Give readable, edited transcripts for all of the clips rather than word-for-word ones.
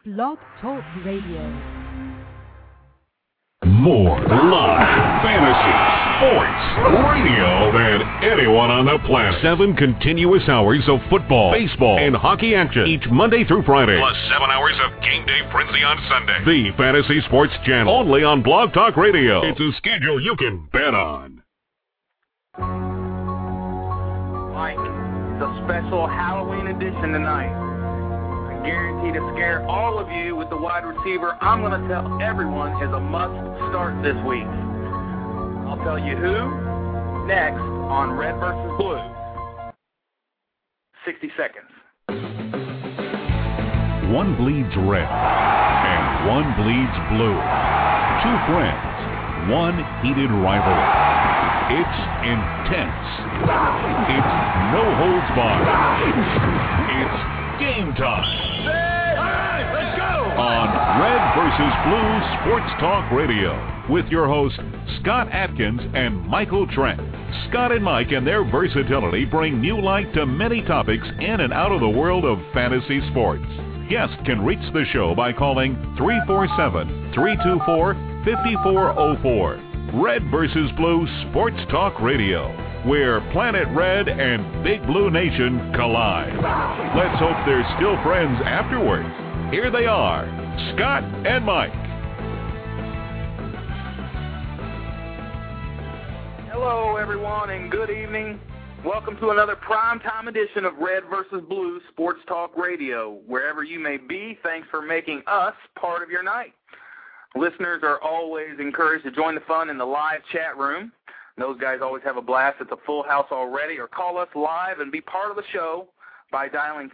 Blog Talk Radio. More live fantasy sports radio than anyone on the planet. 7 continuous hours of football, baseball, and hockey action each Monday through Friday. Plus 7 hours of game day frenzy on Sunday. The Fantasy Sports Channel, only on Blog Talk Radio. It's a schedule you can bet on. Mike, it's a special Halloween edition tonight. Guaranteed to scare all of you with the wide receiver I'm going to tell everyone is a must-start this week. I'll tell you who next on Red versus Blue. 60 seconds. One bleeds red and one bleeds blue. Two friends, one heated rivalry. It's intense. It's no holds barred. It's game time. Let's go! On Red vs. Blue Sports Talk Radio with your hosts Scott Atkins and Michael Trent. Scott and Mike and their versatility bring new light to many topics in and out of the world of fantasy sports. Guests can reach the show by calling 347-324-5404. Red vs. Blue Sports Talk Radio, where Planet Red and Big Blue Nation collide. Let's hope they're still friends afterwards. Here they are, Scott and Mike. Hello, everyone, and good evening. Welcome to another primetime edition of Red vs. Blue Sports Talk Radio. Wherever you may be, thanks for making us part of your night. Listeners are always encouraged to join the fun in the live chat room. Those guys always have a blast. It's a full house already. Or call us live and be part of the show by dialing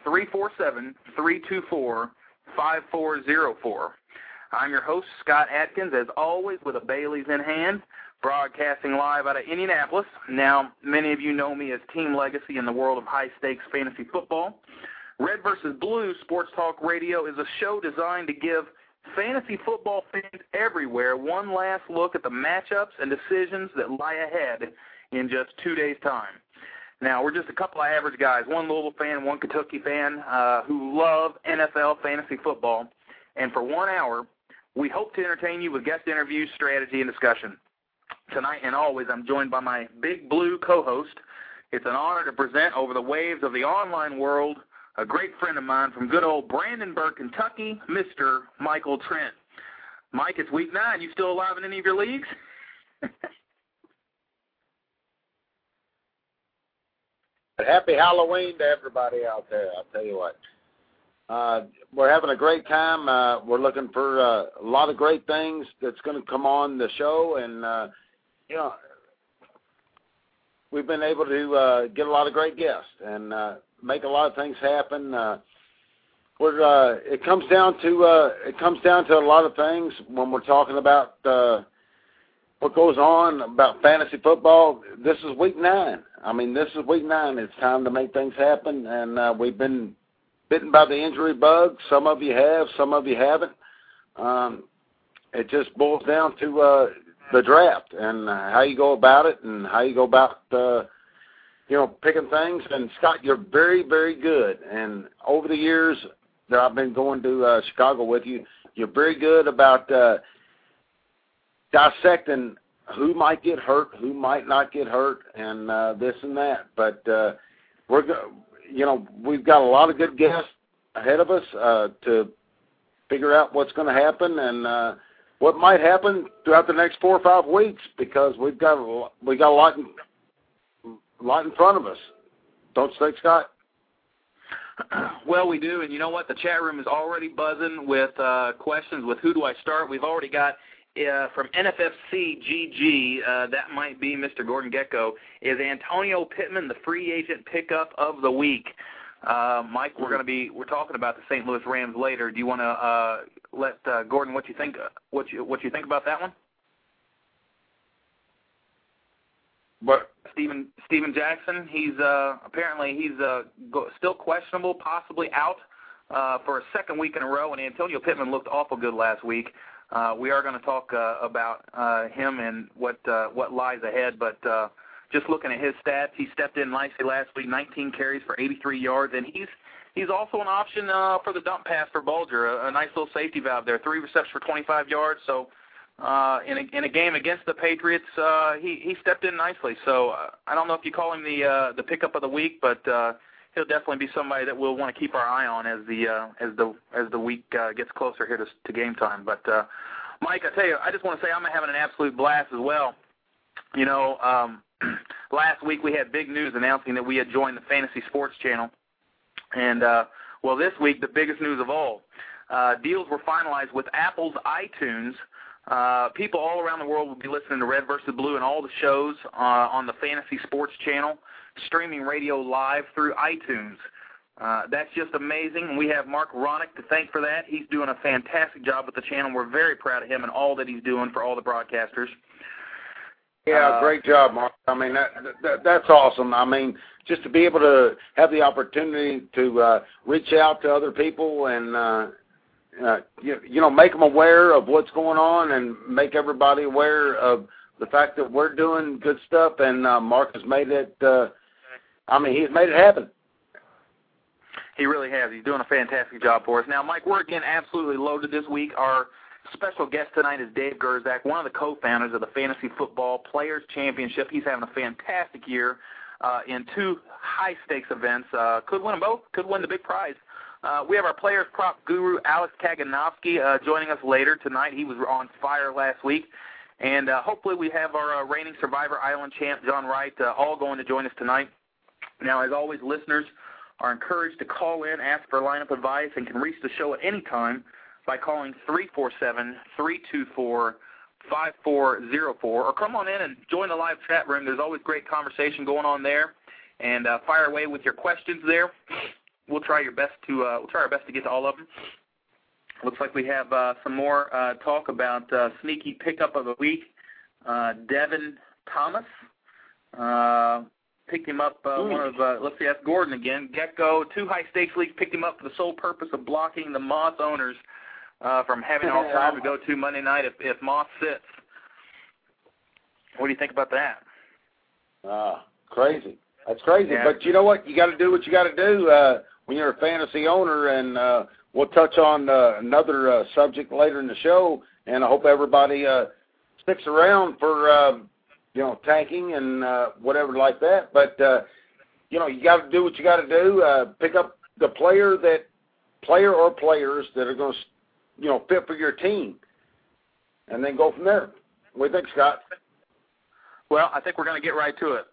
347-324-5404. I'm your host, Scott Atkins, as always, with a Bailey's in hand, broadcasting live out of Indianapolis. Now, many of you know me as Team Legacy in the world of high-stakes fantasy football. Red vs. Blue Sports Talk Radio is a show designed to give fantasy football fans everywhere one last look at the matchups and decisions that lie ahead in just 2 days' time. Now, we're just a couple of average guys, one Louisville fan, one Kentucky fan, who love NFL fantasy football. And for 1 hour, we hope to entertain you with guest interviews, strategy, and discussion. Tonight and always, I'm joined by my Big Blue co-host. It's an honor to present over the waves of the online world a great friend of mine from good old Brandenburg, Kentucky, Mr. Michael Trent. Mike, it's week 9. You still alive in any of your leagues? Happy Halloween to everybody out there, I'll tell you what. We're having a great time. We're looking for a lot of great things that's going to come on the show, and, we've been able to get a lot of great guests and make a lot of things happen. It comes down to a lot of things when we're talking about what goes on about fantasy football. This is week 9. This is week 9. It's time to make things happen, and we've been bitten by the injury bug. Some of you have, some of you haven't. It just boils down to the draft and how you go about it and how you go about picking things. And, Scott, you're very, very good. And over the years that I've been going to Chicago with you, you're very good about dissecting who might get hurt, who might not get hurt, and this and that. But we've got a lot of good guests ahead of us to figure out what's going to happen and what might happen throughout the next 4 or 5 weeks, because we got a lot in front of us. Don't you think, Scott? Well, we do, and you know what? The chat room is already buzzing with questions with who do I start. We've already got from NFFC GG, that might be Mr. Gordon Gecko, is Antonio Pittman the free agent pickup of the week. Mike, we're talking about the St. Louis Rams later. Do you want to let Gordon what you think about that one? What? Steven Jackson, he's still questionable, possibly out for a second week in a row, and Antonio Pittman looked awful good last week. We are going to talk about him and what lies ahead, but just looking at his stats, he stepped in nicely last week, 19 carries for 83 yards, and he's also an option for the dump pass for Bulger, a nice little safety valve there. 3 receptions for 25 yards. So in a game against the Patriots, he stepped in nicely. So I don't know if you call him the pickup of the week, but he'll definitely be somebody that we'll want to keep our eye on as the week gets closer here to game time. But Mike, I tell you, I just want to say I'm having an absolute blast as well. You know, last week we had big news announcing that we had joined the Fantasy Sports Channel. And, well, this week, the biggest news of all, deals were finalized with Apple's iTunes. People all around the world will be listening to Red vs. Blue and all the shows on the Fantasy Sports Channel, streaming radio live through iTunes. That's just amazing, and we have Mark Ronick to thank for that. He's doing a fantastic job with the channel. We're very proud of him and all that he's doing for all the broadcasters. Yeah, great job, Mark. I mean, that's awesome. I mean, just to be able to have the opportunity to reach out to other people and, you know, make them aware of what's going on and make everybody aware of the fact that we're doing good stuff. And Mark has made it, he's made it happen. He really has. He's doing a fantastic job for us. Now, Mike, we're again absolutely loaded this week. Our special guest tonight is Dave Gerzak, one of the co-founders of the Fantasy Football Players Championship. He's having a fantastic year in 2 high-stakes events. Could win them both. Could win the big prize. We have our players prop guru, Alex Kaganovsky, joining us later tonight. He was on fire last week. And hopefully we have our reigning Survivor Island champ, John Wright, all going to join us tonight. Now, as always, listeners are encouraged to call in, ask for lineup advice, and can reach the show at any time by calling 347-324-5404, or come on in and join the live chat room. There's always great conversation going on there, and fire away with your questions there. We'll try our best to get to all of them. Looks like we have some more talk about sneaky pickup of the week. Devin Thomas picked him up. Let's see, that's Gordon again. Gecko, 2 high-stakes leagues picked him up for the sole purpose of blocking the Moss owners from having all time to go to Monday night if Moss sits. What do you think about that? Crazy. That's crazy. Yeah. But you know what? You got to do what you got to do when you're a fantasy owner, and we'll touch on another subject later in the show, and I hope everybody sticks around for, tanking and whatever like that. But, you got to do what you got to do. Pick up the player or players that are going to, fit for your team, and then go from there. What do you think, Scott? Well, I think we're going to get right to it.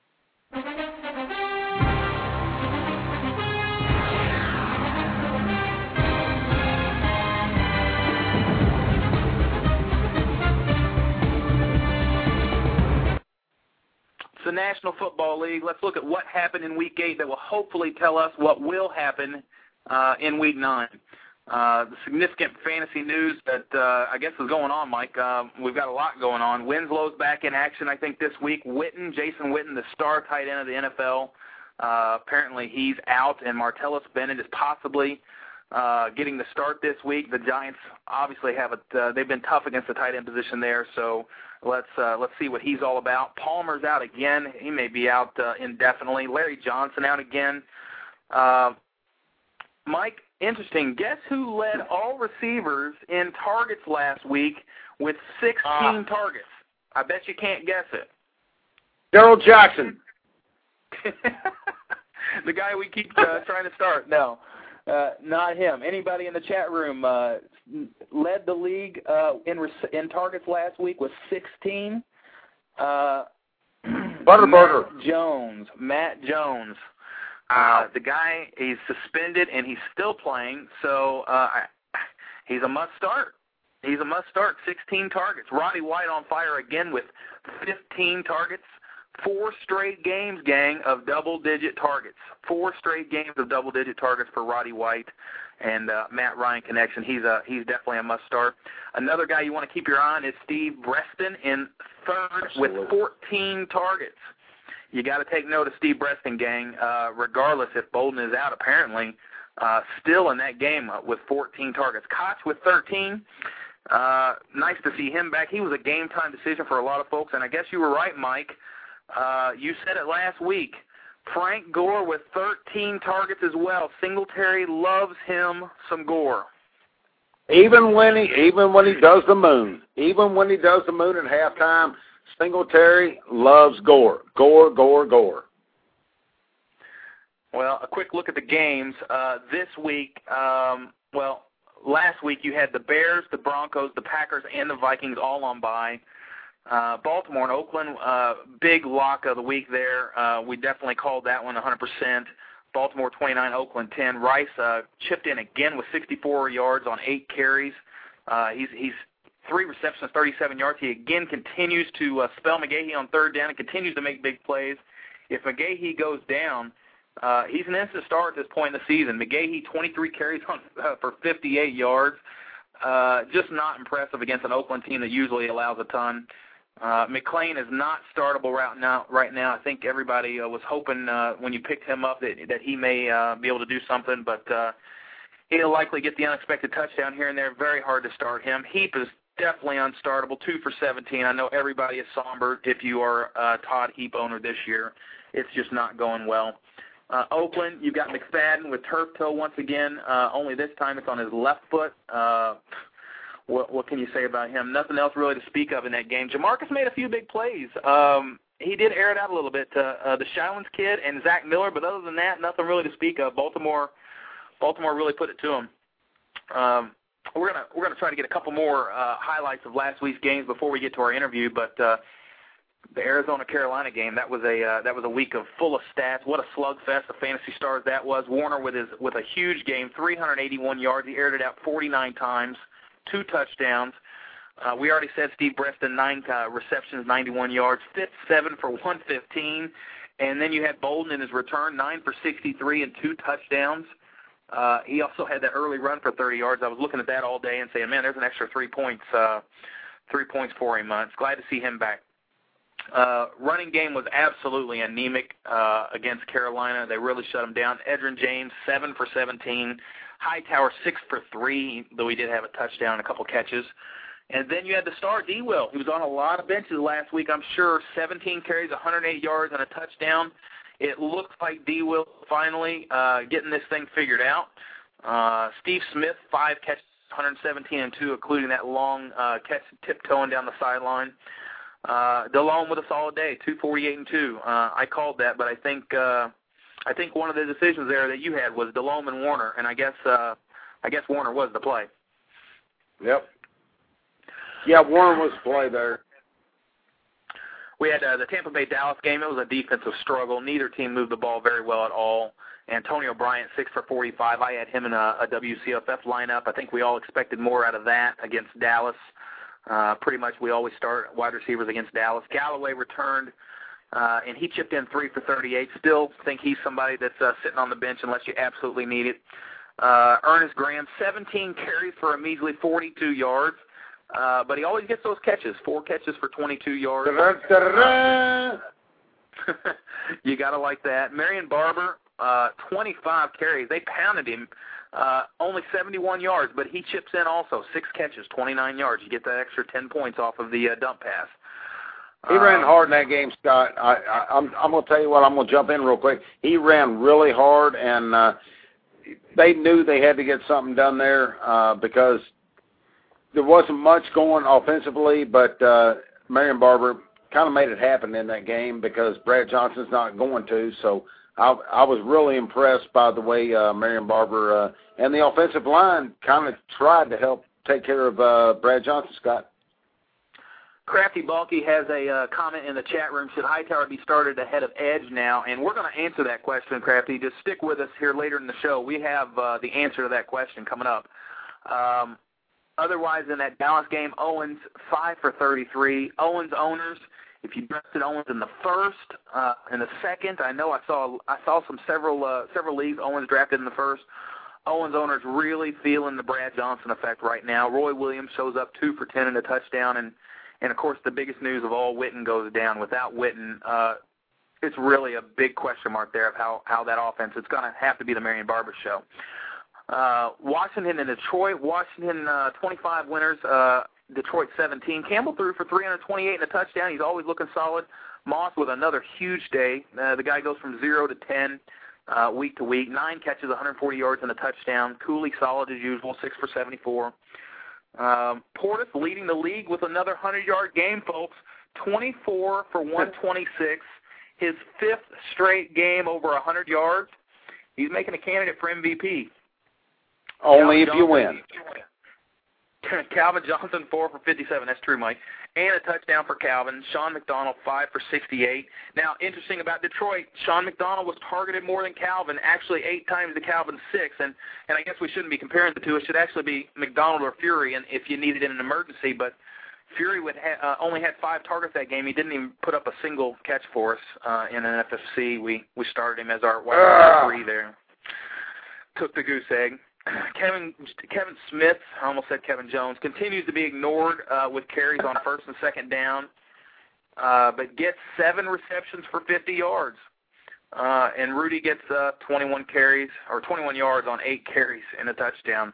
It's the National Football League. Let's look at what happened in Week 8 that will hopefully tell us what will happen in Week 9. The significant fantasy news that I guess is going on, Mike. We've got a lot going on. Winslow's back in action, I think, this week. Jason Witten, the star tight end of the NFL, apparently he's out, and Martellus Bennett is possibly getting the start this week. The Giants obviously they've been tough against the tight end position there, so let's see what he's all about. Palmer's out again. He may be out indefinitely. Larry Johnson out again. Mike, interesting. Guess who led all receivers in targets last week with 16 targets? I bet you can't guess it. Darrell Jackson. The guy we keep trying to start. No, not him. Anybody in the chat room led the league in targets last week with 16. Butterburger. Matt Jones. The guy, he's suspended, and he's still playing, so he's a must-start. 16 targets. Roddy White on fire again with 15 targets. 4 straight games, gang, of double-digit targets. 4 straight games of double-digit targets for Roddy White and Matt Ryan connection. He's definitely a must-start. Another guy you want to keep your eye on is Steve Breston in third with 14 targets. You got to take note of Steve Breston, gang, regardless if Bolden is out, apparently, still in that game with 14 targets. Koch with 13. Nice to see him back. He was a game-time decision for a lot of folks, and I guess you were right, Mike. You said it last week. Frank Gore with 13 targets as well. Singletary loves him some Gore. Even when he does the moon at halftime, Singletary loves Gore. Gore. Well, a quick look at the games this week. Last week you had the Bears, the Broncos, the Packers, and the Vikings all on bye. Baltimore and Oakland, big lock of the week there. We definitely called that one 100%. Baltimore 29, Oakland 10. Rice chipped in again with 64 yards on 8 carries. He's 3 receptions, 37 yards. He again continues to spell McGahee on third down and continues to make big plays. If McGahee goes down, he's an instant star at this point in the season. McGahee, 23 carries for 58 yards. Just not impressive against an Oakland team that usually allows a ton. McClain is not startable right now. I think everybody was hoping when you picked him up that he may be able to do something, but he'll likely get the unexpected touchdown here and there. Very hard to start him. Heap is definitely unstartable, 2 for 17. I know everybody is somber if you are a Todd Heap owner this year. It's just not going well. Oakland, you've got McFadden with turf toe once again, only this time it's on his left foot. What can you say about him? Nothing else really to speak of in that game. Jamarcus made a few big plays. He did air it out a little bit to the Shylins kid and Zach Miller, but other than that, nothing really to speak of. Baltimore really put it to him. We're gonna try to get a couple more highlights of last week's games before we get to our interview, but the Arizona-Carolina game, that was a week of full of stats. What a slugfest of Fantasy Stars that was. Warner with a huge game, 381 yards. He aired it out 49 times, 2 touchdowns. We already said Steve Breston, 9 receptions, 91 yards, Fitz 7 for 115. And then you had Bolden in his return, 9 for 63 and 2 touchdowns. He also had that early run for 30 yards. I was looking at that all day and saying, man, there's an extra 3 points for him. It's glad to see him back. Running game was absolutely anemic against Carolina. They really shut him down. Edgerrin James, 7 for 17. Hightower, 6 for 3, though he did have a touchdown and a couple catches. And then you had the star, D-Will. He was on a lot of benches last week, I'm sure. 17 carries, 108 yards, and a touchdown. It looks like D-Will finally getting this thing figured out. Steve Smith, 5 catches, 117 and 2, including that long catch tiptoeing down the sideline. DeLone with a solid day, 248 and 2. I called that, but I think one of the decisions there that you had was DeLone and Warner, and I guess Warner was the play. Yep. Yeah, Warner was the play there. We had the Tampa Bay-Dallas game. It was a defensive struggle. Neither team moved the ball very well at all. Antonio Bryant, 6 for 45. I had him in a WCFF lineup. I think we all expected more out of that against Dallas. Pretty much we always start wide receivers against Dallas. Galloway returned, and he chipped in 3 for 38. Still think he's somebody that's sitting on the bench unless you absolutely need it. Ernest Graham, 17 carries for a measly 42 yards. But he always gets those catches, 4 catches for 22 yards. You got to like that. Marion Barber, 25 carries. They pounded him, only 71 yards, but he chips in also, 6 catches, 29 yards. You get that extra 10 points off of the dump pass. He ran hard in that game, Scott. I'm going to tell you what, I'm going to jump in real quick. He ran really hard, and they knew they had to get something done there because there wasn't much going offensively, but Marion Barber kind of made it happen in that game because Brad Johnson's not going to. So I was really impressed by the way Marion Barber and the offensive line kind of tried to help take care of Brad Johnson, Scott. Crafty Balky has a comment in the chat room. Should Hightower be started ahead of Edge now? And we're going to answer that question, Crafty. Just stick with us here later in the show. We have the answer to that question coming up. Otherwise, in that Dallas game, Owens, 5 for 33. Owens owners, if you drafted Owens in the first, in the second, I know I saw several leagues Owens drafted in the first. Owens owners really feeling the Brad Johnson effect right now. Roy Williams shows up 2 for 10 and a touchdown, and of course the biggest news of all, Witten goes down. Without Witten, it's really a big question mark there of how that offense. It's going to have to be the Marion Barber show. Washington and Detroit. Washington 25 winners. Detroit 17. Campbell threw for 328 and a touchdown. He's always looking solid. Moss with another huge day. The guy goes from 0 to 10 week to week. 9 catches, 140 yards and a touchdown. Cooley solid as usual, 6 for 74. Portis leading the league with another 100-yard game, folks. 24 for 126. His 5th straight game over 100 yards. He's making a candidate for MVP. Only if you win. Calvin Johnson, 4 for 57. That's true, Mike. And a touchdown for Calvin. Sean McDonald, 5 for 68. Now, interesting about Detroit, Sean McDonald was targeted more than Calvin, actually 8 times to Calvin's 6. And I guess we shouldn't be comparing the two. It should actually be McDonald or Fury, and if you needed in an emergency. But Fury only had 5 targets that game. He didn't even put up a single catch for us in an FFC. We started him as our wide receiver 3 there. Took the goose egg. Kevin Smith, I almost said Kevin Jones, continues to be ignored with carries on first and second down, but gets 7 receptions for 50 yards. And Rudy gets 21 yards on 8 carries and a touchdown.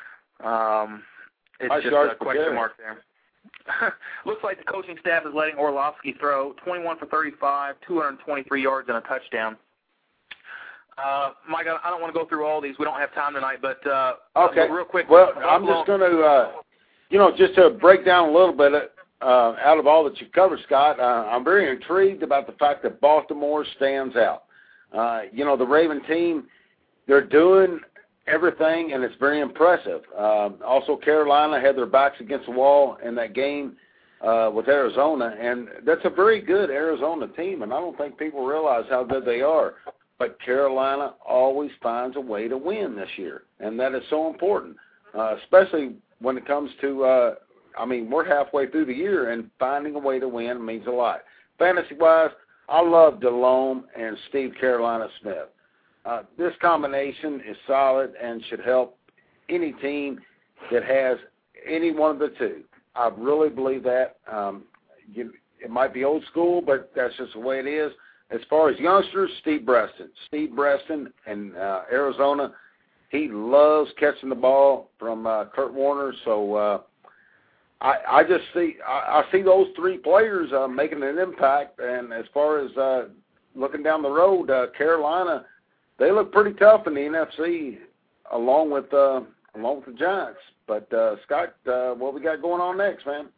It's just a question mark there. Looks like the coaching staff is letting Orlovsky throw 21 for 35, 223 yards and a touchdown. Mike, I don't want to go through all these. We don't have time tonight, but okay. Real quick. Well, I'm just going to, just to break down a little bit out of all that you've covered, Scott, I'm very intrigued about the fact that Baltimore stands out. The Raven team, they're doing everything, and it's very impressive. Also, Carolina had their backs against the wall in that game with Arizona, and that's a very good Arizona team, and I don't think people realize how good they are. But Carolina always finds a way to win this year, and that is so important, especially when it comes to, we're halfway through the year, and finding a way to win means a lot. Fantasy-wise, I love Delhomme and Steve Carolina Smith. This combination is solid and should help any team that has any one of the two. I really believe that. It might be old school, but that's just the way it is. As far as youngsters, Steve Breston. Steve Breston in Arizona, he loves catching the ball from Kurt Warner. So I see those 3 players making an impact. And as far as looking down the road, Carolina, they look pretty tough in the NFC, along with the Giants. But Scott, what we got going on next, man?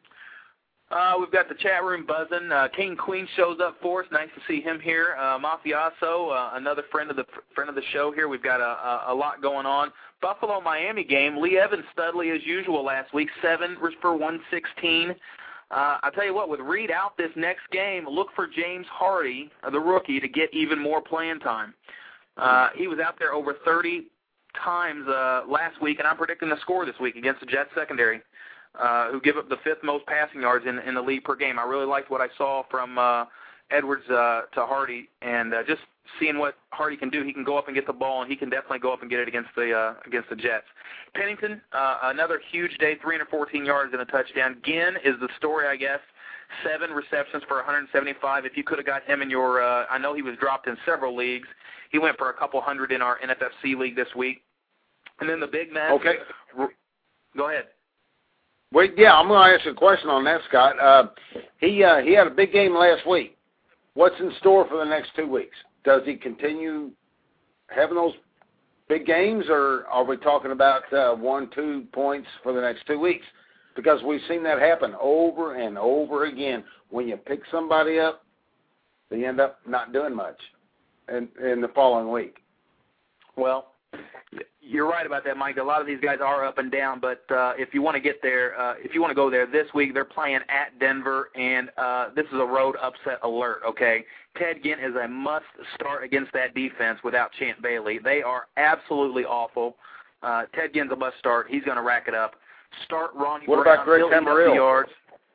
We've got the chat room buzzing. King Queen shows up for us. Nice to see him here. Mafioso, another friend of the show here. We've got a lot going on. Buffalo-Miami game. Lee Evans Studley as usual last week. 7 for 116. I'll tell you what, with Reed out this next game, look for James Hardy, the rookie, to get even more playing time. He was out there over 30 times last week, and I'm predicting the score this week against the Jets secondary. Who give up the 5th most passing yards in the league per game. I really liked what I saw from Edwards to Hardy, and just seeing what Hardy can do. He can go up and get the ball, and he can definitely go up and get it against the Jets. Pennington, another huge day, 314 yards and a touchdown. Ginn is the story, I guess. 7 receptions for 175. If you could have got him in your, I know he was dropped in several leagues. He went for a couple hundred in our NFFC league this week. And then the big man. Okay. Go ahead. Wait, yeah, I'm going to ask you a question on that, Scott. He had a big game last week. What's in store for the next 2 weeks? Does he continue having those big games, or are we talking about 1-2 points for the next 2 weeks? Because we've seen that happen over and over again. When you pick somebody up, they end up not doing much in the following week. Well, you're right about that, Mike. A lot of these guys are up and down, but if you want to get there, if you want to go there this week, they're playing at Denver, and this is a road upset alert, okay? Ted Ginn is a must-start against that defense without Champ Bailey. They are absolutely awful. Ted Ginn's a must-start. He's going to rack it up. Start Ronnie Brown. What about Greg Camarillo? Yards.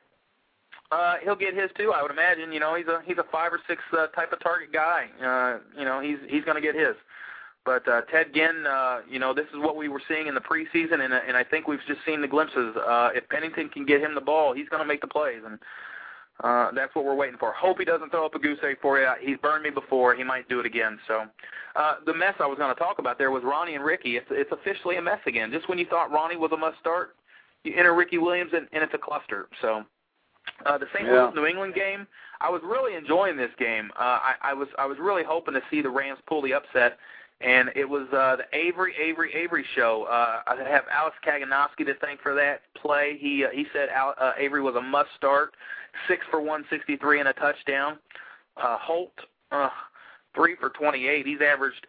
He'll get his too, I would imagine. You know, he's a 5 or 6 type of target guy. He's going to get his. But Ted Ginn, this is what we were seeing in the preseason, and I think we've just seen the glimpses. If Pennington can get him the ball, he's going to make the plays, and that's what we're waiting for. Hope he doesn't throw up a goose egg for you. He's burned me before. He might do it again. So the mess I was going to talk about there was Ronnie and Ricky. It's officially a mess again. Just when you thought Ronnie was a must-start, you enter Ricky Williams, and it's a cluster. So the St. Louis New England game, I was really enjoying this game. I was really hoping to see the Rams pull the upset, and it was the Avery show. I have Alex Kaganowski to thank for that play. He said Avery was a must start, 6 for 163 and a touchdown. Holt, 3 for 28. He's averaged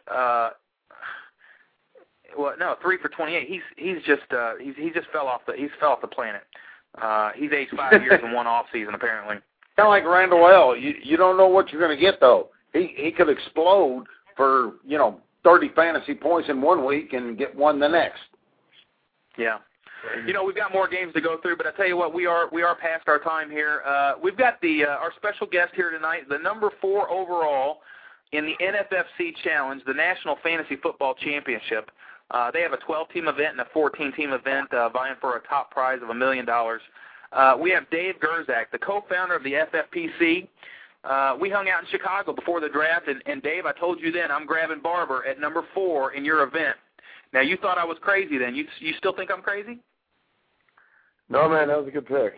3 for 28. He just fell off the planet. He's aged 5 years in one off season apparently. Kind of like Randall L. You don't know what you're going to get though. He could explode for 30 fantasy points in 1 week and get one the next. Yeah. We've got more games to go through, but I tell you what, we are past our time here. We've got our special guest here tonight, the number 4 overall in the NFFC Challenge, the National Fantasy Football Championship. They have a 12-team event and a 14-team event vying for a top prize of $1 million. We have Dave Gerczak, the co-founder of the FFPC. We hung out in Chicago before the draft, and Dave, I told you then I'm grabbing Barber at number 4 in your event. Now, you thought I was crazy then. You still think I'm crazy? No, man, that was a good pick.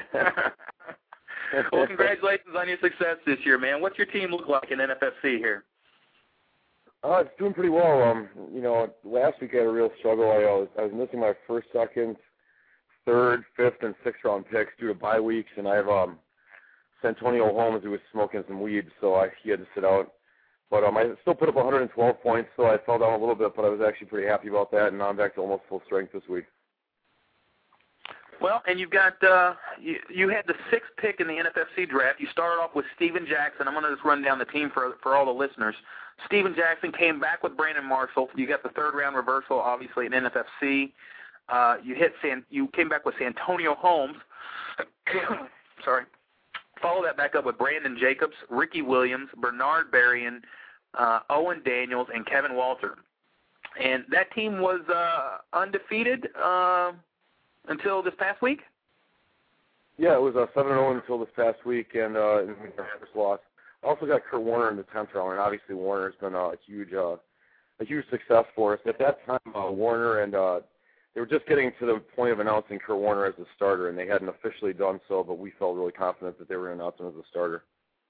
Well, congratulations on your success this year, man. What's your team look like in NFFC here? It's doing pretty well. Last week I had a real struggle. I was missing my first, second, third, fifth, and sixth round picks due to bye weeks, and I have Santonio Holmes who was smoking some weed, so he had to sit out. But I still put up 112 points, so I fell down a little bit, but I was actually pretty happy about that, and now I'm back to almost full strength this week. Well, and you've got you had the 6th pick in the NFFC draft. You started off with Steven Jackson. I'm going to just run down the team for all the listeners. Steven Jackson came back with Brandon Marshall. You got the 3rd-round reversal, obviously, in NFFC. You came back with Santonio Holmes. Sorry. Follow that back up with Brandon Jacobs, Ricky Williams, Bernard Berrien, Owen Daniels, and Kevin Walter. And that team was undefeated until this past week? Yeah, it was 7-0 until this past week, and our first loss. I also got Kurt Warner in the 10th round, and obviously Warner's been a huge success for us. At that time, Warner and they were just getting to the point of announcing Kurt Warner as the starter, and they hadn't officially done so, but we felt really confident that they were going to announce him as the starter.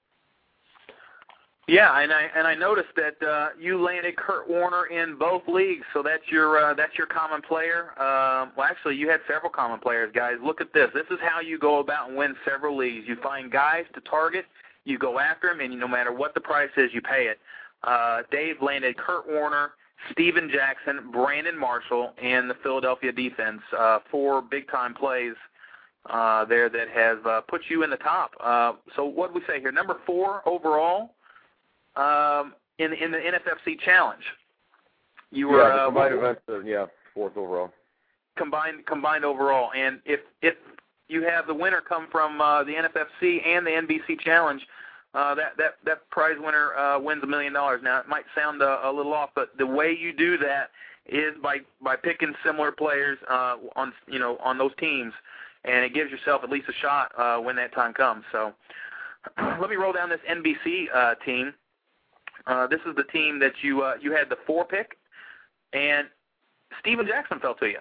Yeah, and I noticed that you landed Kurt Warner in both leagues, so that's your common player. Well, actually, you had several common players, guys. Look at this. This is how you go about and win several leagues. You find guys to target, you go after them, and no matter what the price is, you pay it. Dave landed Kurt Warner, Steven Jackson, Brandon Marshall, and the Philadelphia defense. 4 big-time plays there that have put you in the top. So what did we say here? Number 4 overall in the NFFC Challenge. You were combined events. 4th overall. Combined overall, and if you have the winner come from the NFFC and the NBC Challenge, that prize winner wins $1 million. Now it might sound a little off, but the way you do that is by picking similar players on those teams, and it gives yourself at least a shot when that time comes. So let me roll down this NBC team. This is the team that you had the 4 pick, and Steven Jackson fell to you.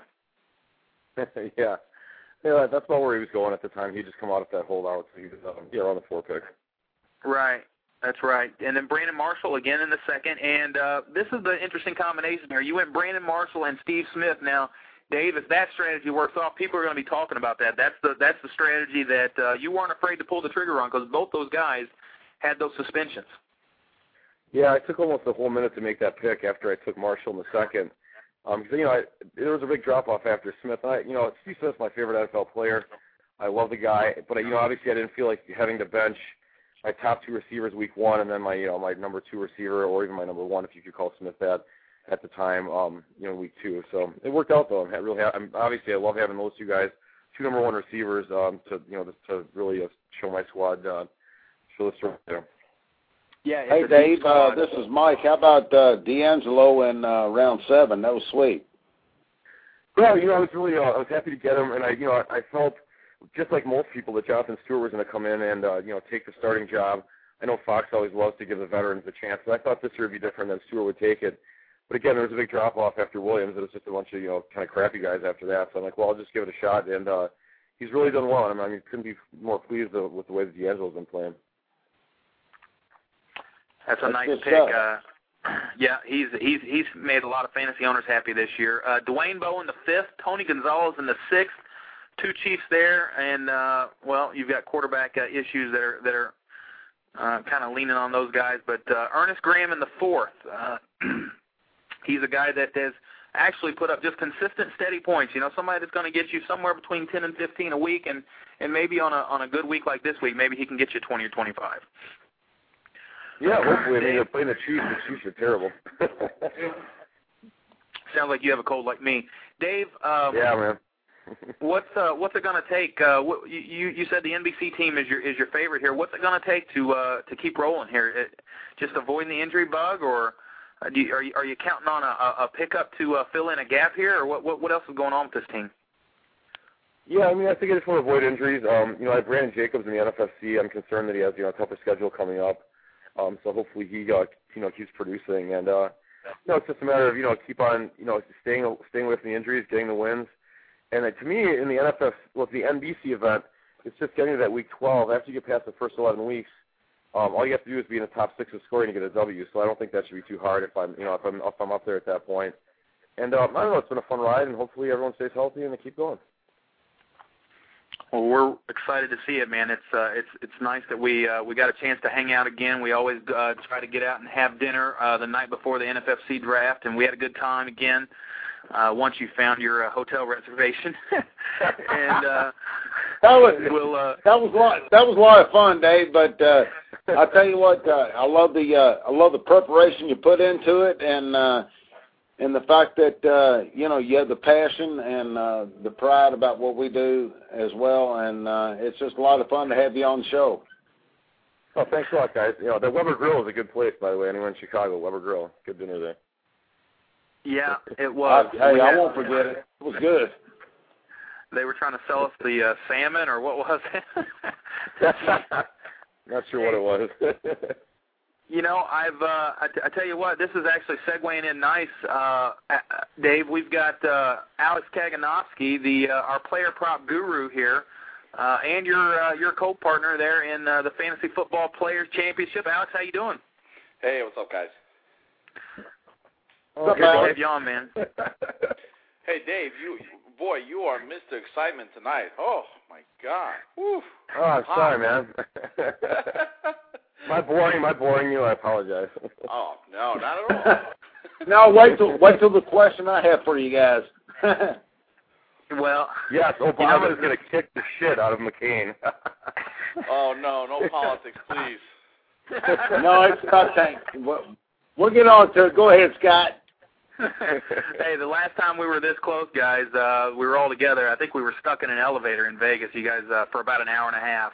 Yeah, that's about where he was going at the time. He just come out of that holdout, so he was on the 4 pick. Right, that's right. And then Brandon Marshall again in the 2nd, and this is the interesting combination here. You went Brandon Marshall and Steve Smith. Now, Dave, if that strategy works off, people are going to be talking about that. That's the strategy that you weren't afraid to pull the trigger on, because both those guys had those suspensions. Yeah, I took almost a whole minute to make that pick after I took Marshall in the 2nd. There was a big drop-off after Smith. Steve Smith's my favorite NFL player. I love the guy, but obviously I didn't feel like having to bench my top 2 receivers week 1, and then my number 2 receiver, or even my number 1, if you could call Smith that, at the time, week 2. So it worked out though. Obviously I love having those 2 guys, 2 number 1 receivers, to really show my squad, show the strength there. Yeah. Hey Dave, this is Mike. How about D'Angelo in round 7? That was sweet. Well, I was happy to get him, and I felt just like most people that Jonathan Stewart was going to come in and take the starting job. I know Fox always loves to give the veterans a chance, but I thought this year would be different, that Stewart would take it. But again, there was a big drop off after Williams. It was just a bunch of kind of crappy guys after that. So I'm like, well, I'll just give it a shot. And he's really done well. I mean, couldn't be more pleased with the way that D'Angelo's been playing. That's a nice pick. Yeah, he's made a lot of fantasy owners happy this year. Dwayne Bowe in the 5th, Tony Gonzalez in the 6th, 2 Chiefs there, and well, you've got quarterback issues that are kind of leaning on those guys. But Ernest Graham in the 4th, he's a guy that has actually put up just consistent, steady points. Somebody that's going to get you somewhere between 10 and 15 a week, and maybe on a good week like this week, maybe he can get you 20 or 25. Yeah, hopefully. I mean, they're playing the Chiefs. The Chiefs are terrible. Sounds like you have a cold like me. Dave, yeah, man. what's it going to take? You said the NBC team is your favorite here. What's it going to take to keep rolling here? Just avoiding the injury bug, or are you counting on a pickup to fill in a gap here, or what else is going on with this team? Yeah, I mean, I think I just want to avoid injuries. I have Brandon Jacobs in the NFFC. I'm concerned that he has a tougher schedule coming up. So hopefully he keeps producing, and it's just a matter of keep on staying away from the injuries, getting the wins, and to me in the the NBC event, it's just getting to that week 12. After you get past the first 11 weeks, all you have to do is be in the top 6 of scoring to get a W. So I don't think that should be too hard if I'm up there at that point. And I don't know, it's been a fun ride, and hopefully everyone stays healthy and they keep going. Well, we're excited to see it, man. It's nice that we got a chance to hang out again. We always try to get out and have dinner the night before the NFFC draft, and we had a good time again once you found your hotel reservation. And that was a lot of fun, Dave. But I tell you what, I love the preparation you put into it, and the fact that, you have the passion and the pride about what we do as well, and it's just a lot of fun to have you on the show. Oh, thanks a lot, guys. The Weber Grill is a good place, by the way. Anyone in Chicago, Weber Grill. Good dinner there. Yeah, it was. Hey, I won't forget it. It was good. They were trying to sell us the salmon, or what was it? Not sure what it was. I tell you what, this is actually segueing in nice, Dave. We've got Alex Kaganovsky, our player prop guru here, and your co-partner there in the Fantasy Football Players Championship. Alex, how you doing? Hey, what's up, guys? Good to have you on, man. Hey, Dave, you are Mr. Excitement tonight. Oh my God. Woo. Oh, I'm sorry, man. Am I boring you? I apologize. Oh, no, not at all. No, wait till the question I have for you guys. Well, yes, Obama is going to kick the shit out of McCain. Oh, no politics, please. No, it's not that. We'll get on to it. Go ahead, Scott. Hey, the last time we were this close, guys, we were all together. I think we were stuck in an elevator in Vegas, you guys, for about an hour and a half.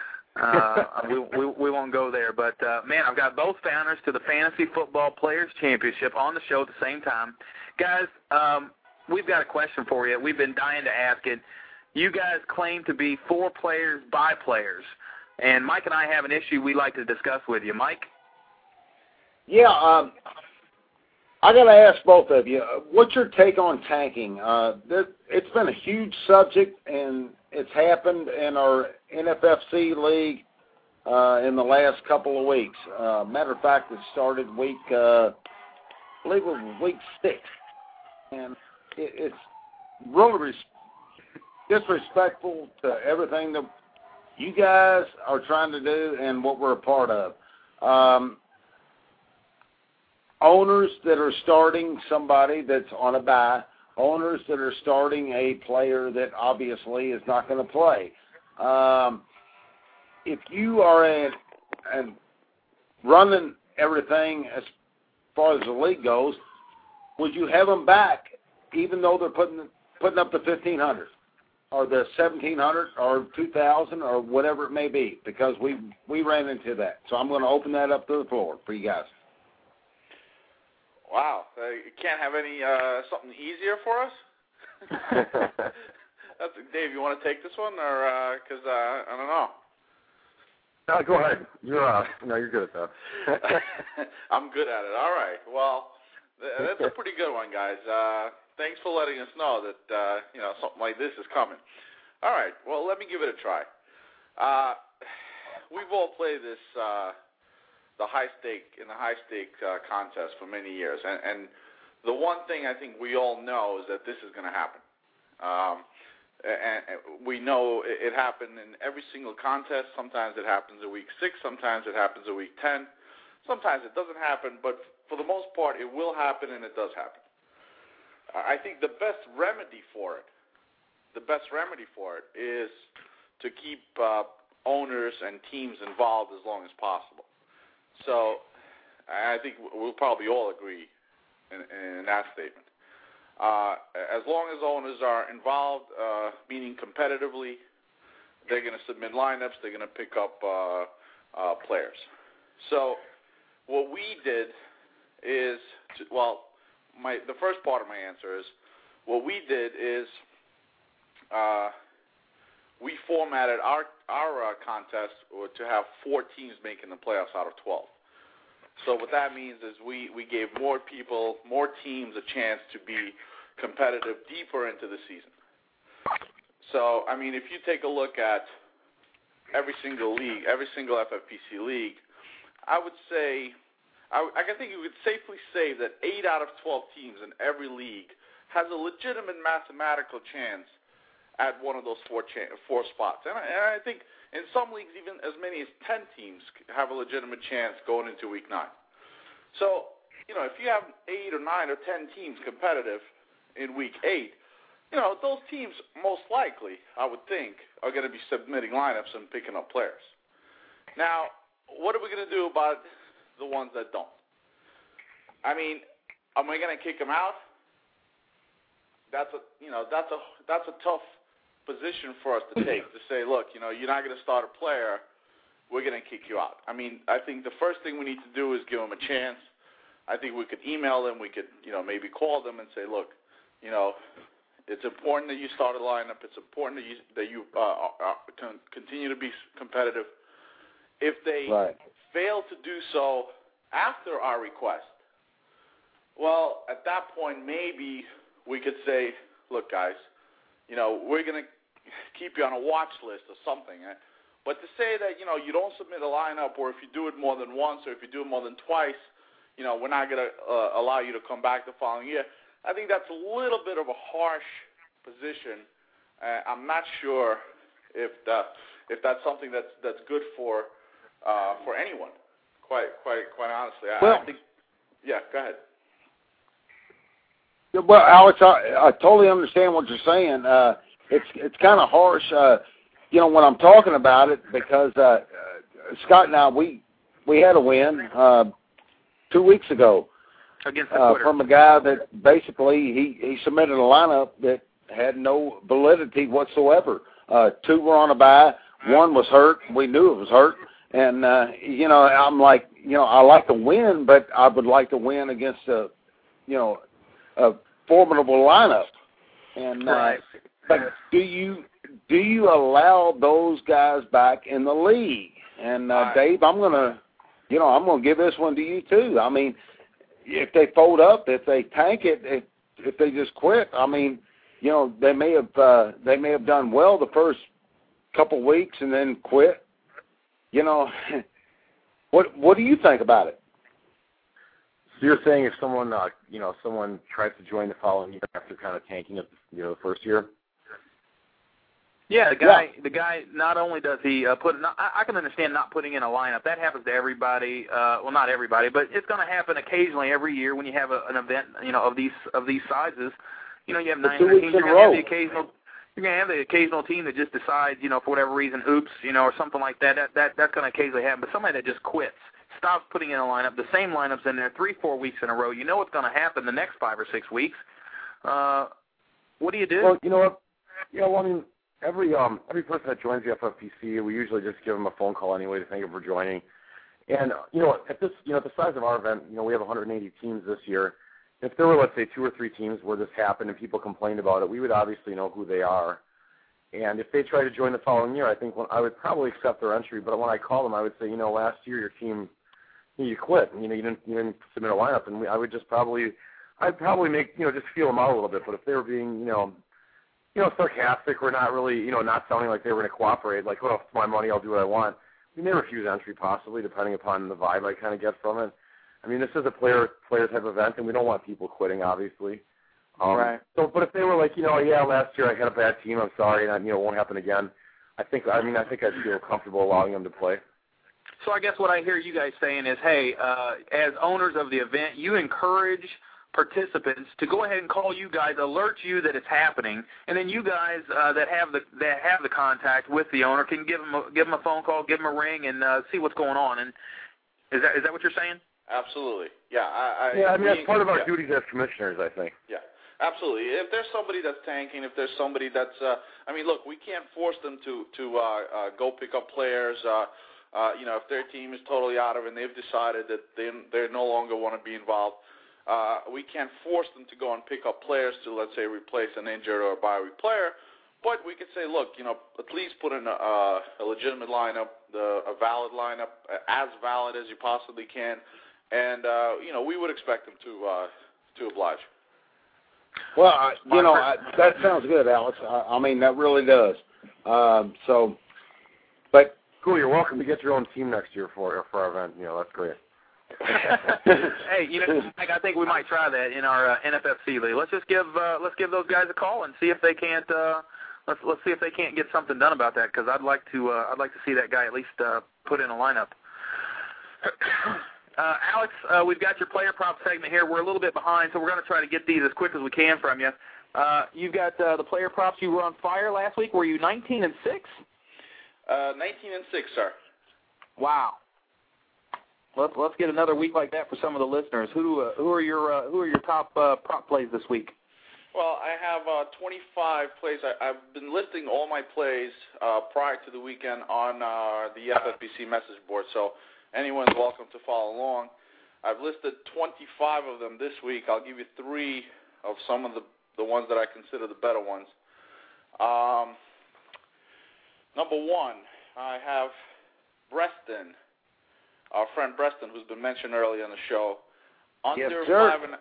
We won't go there, but man, I've got both founders to the Fantasy Football Players Championship on the show at the same time. Guys, we've got a question for you. We've been dying to ask it. You guys claim to be for players by players, and Mike and I have an issue we'd like to discuss with you. Mike? Yeah, I got to ask both of you, what's your take on tanking? It's been a huge subject, and it's happened in our NFFC league in the last couple of weeks. Matter of fact, it started I believe it was week 6. And it's really disrespectful to everything that you guys are trying to do and what we're a part of. Owners that are starting somebody that's on a bye, owners that are starting a player that obviously is not going to play. If you are running everything as far as the league goes, would you have them back even though they're putting up the 1,500 or the 1,700 or 2,000 or whatever it may be? Because we ran into that. So I'm going to open that up to the floor for you guys. Wow, you can't have any something easier for us? Dave, you want to take this one, or because I don't know. No, go ahead. You're good at that. I'm good at it. All right. Well, That's a pretty good one, guys. Thanks for letting us know that something like this is coming. All right. Well, let me give it a try. We've all played this the high stake contest for many years, and the one thing I think we all know is that this is going to happen. And we know it happened in every single contest. Sometimes it happens in week 6. Sometimes it happens in week 10. Sometimes it doesn't happen, but for the most part, it will happen, and it does happen. I think the best remedy for it is to keep owners and teams involved as long as possible. So I think we'll probably all agree in that statement. As long as owners are involved, meaning competitively, they're going to submit lineups, they're going to pick up players. So what we did is, the first part of my answer is, what we did is we formatted our contest to have 4 teams making the playoffs out of 12. So what that means is we gave more teams a chance to be competitive deeper into the season. So, I mean, if you take a look at every single league, every single FFPC league, I would say, I think you could safely say that 8 out of 12 teams in every league has a legitimate mathematical chance at one of those 4 spots. And I think in some leagues, even as many as 10 teams have a legitimate chance going into week 9. So, if you have 8 or 9 or 10 teams competitive in week 8, those teams most likely, I would think, are going to be submitting lineups and picking up players. Now, what are we going to do about the ones that don't? I mean, am I going to kick them out? That's a tough position for us to take, to say, look, you're not going to start a player, we're going to kick you out. I mean, I think the first thing we need to do is give them a chance. I think we could email them, we could, maybe call them and say, look, it's important that you start a lineup. It's important that you continue to be competitive. If they fail to do so after our request, well, at that point, maybe we could say, look, guys, we're going to keep you on a watch list or something. But to say that, you don't submit a lineup, or if you do it more than once, or if you do it more than twice, we're not going to allow you to come back the following year, I think that's a little bit of a harsh position. I'm not sure if that's something that's good for anyone. Quite honestly, I think. Yeah, go ahead. Well, Alex, I totally understand what you're saying. It's kind of harsh, when I'm talking about it, because Scott and I, we had a win 2 weeks ago against the from a guy that basically he submitted a lineup that had no validity whatsoever. 2 were on a bye. 1 was hurt. We knew it was hurt. And, I'm like, I like to win, but I would like to win against a formidable lineup. And but do you allow those guys back in the league? And Dave, I'm gonna give this one to you too. I mean, if they fold up, if they tank it, if they just quit, I mean, they may have done well the first couple weeks and then quit. What do you think about it? So you're saying if someone someone tries to join the following year after kind of tanking it, the first year? Yeah, the guy. Not only does he I can understand not putting in a lineup. That happens to everybody. Well, not everybody, but it's going to happen occasionally every year when you have an event, of these sizes. You have 900 teams. You're going to have the occasional team that just decides, for whatever reason, oops, or something like that. That's going to occasionally happen. But somebody that just quits, stops putting in a lineup, the same lineup's in there 3-4 weeks in a row. You know what's going to happen the next 5 or 6 weeks. What do you do? Well, you know what? I mean, every person that joins the FFPC, we usually just give them a phone call anyway to thank them for joining. And at this, the size of our event, we have 180 teams this year. If there were, let's say, 2 or 3 teams where this happened and people complained about it, we would obviously know who they are. And if they try to join the following year, I think I would probably accept their entry. But when I call them, I would say, last year your team, you quit. You didn't submit a lineup, and I would just probably I'd probably make, just feel them out a little bit. But if they were being, sarcastic or not really, not sounding like they were going to cooperate, like, well, it's my money, I'll do what I want, we may refuse entry possibly, depending upon the vibe I kind of get from it. I mean, this is a player type event, and we don't want people quitting, obviously. Right. So, but if they were like, last year I had a bad team, I'm sorry, and it won't happen again, I think I'd feel comfortable allowing them to play. So I guess what I hear you guys saying is, hey, as owners of the event, you encourage participants to go ahead and call you guys, alert you that it's happening, and then you guys that have the contact with the owner can give them a phone call, give them a ring, and see what's going on. And is that what you're saying? Absolutely. Yeah. That's part of our duties as commissioners, I think. Yeah, absolutely. If there's somebody that's tanking, if there's somebody that's, look, we can't force them to go pick up players. If their team is totally out of it and they've decided that they no longer want to be involved, we can't force them to go and pick up players to, let's say, replace an injured or a bye-week player. But we could say, look, at least put in a legitimate lineup, a valid lineup, as valid as you possibly can. And, we would expect them to oblige. Well, that sounds good, Alex. That really does. But cool. You're welcome to get your own team next year for our event. That's great. Hey, Mike, I think we might try that in our NFFC league. Let's give those guys a call and see if they can't. Let's see if they can't get something done about that, because I'd like to see that guy at least put in a lineup. Alex, we've got your player prop segment here. We're a little bit behind, so we're going to try to get these as quick as we can from you. You've got the player props. You were on fire last week. Were you 19-6? 19-6, sir. Wow. Let's get another week like that for some of the listeners. Who are your top prop plays this week? Well, I have 25 plays. I've been listing all my plays prior to the weekend on the FFBC message board, so anyone's welcome to follow along. I've listed 25 of them this week. I'll give you 3 of some of the ones that I consider the better ones. Number 1, I have Breston, our friend Breston, who's been mentioned earlier in the show. Under 5.5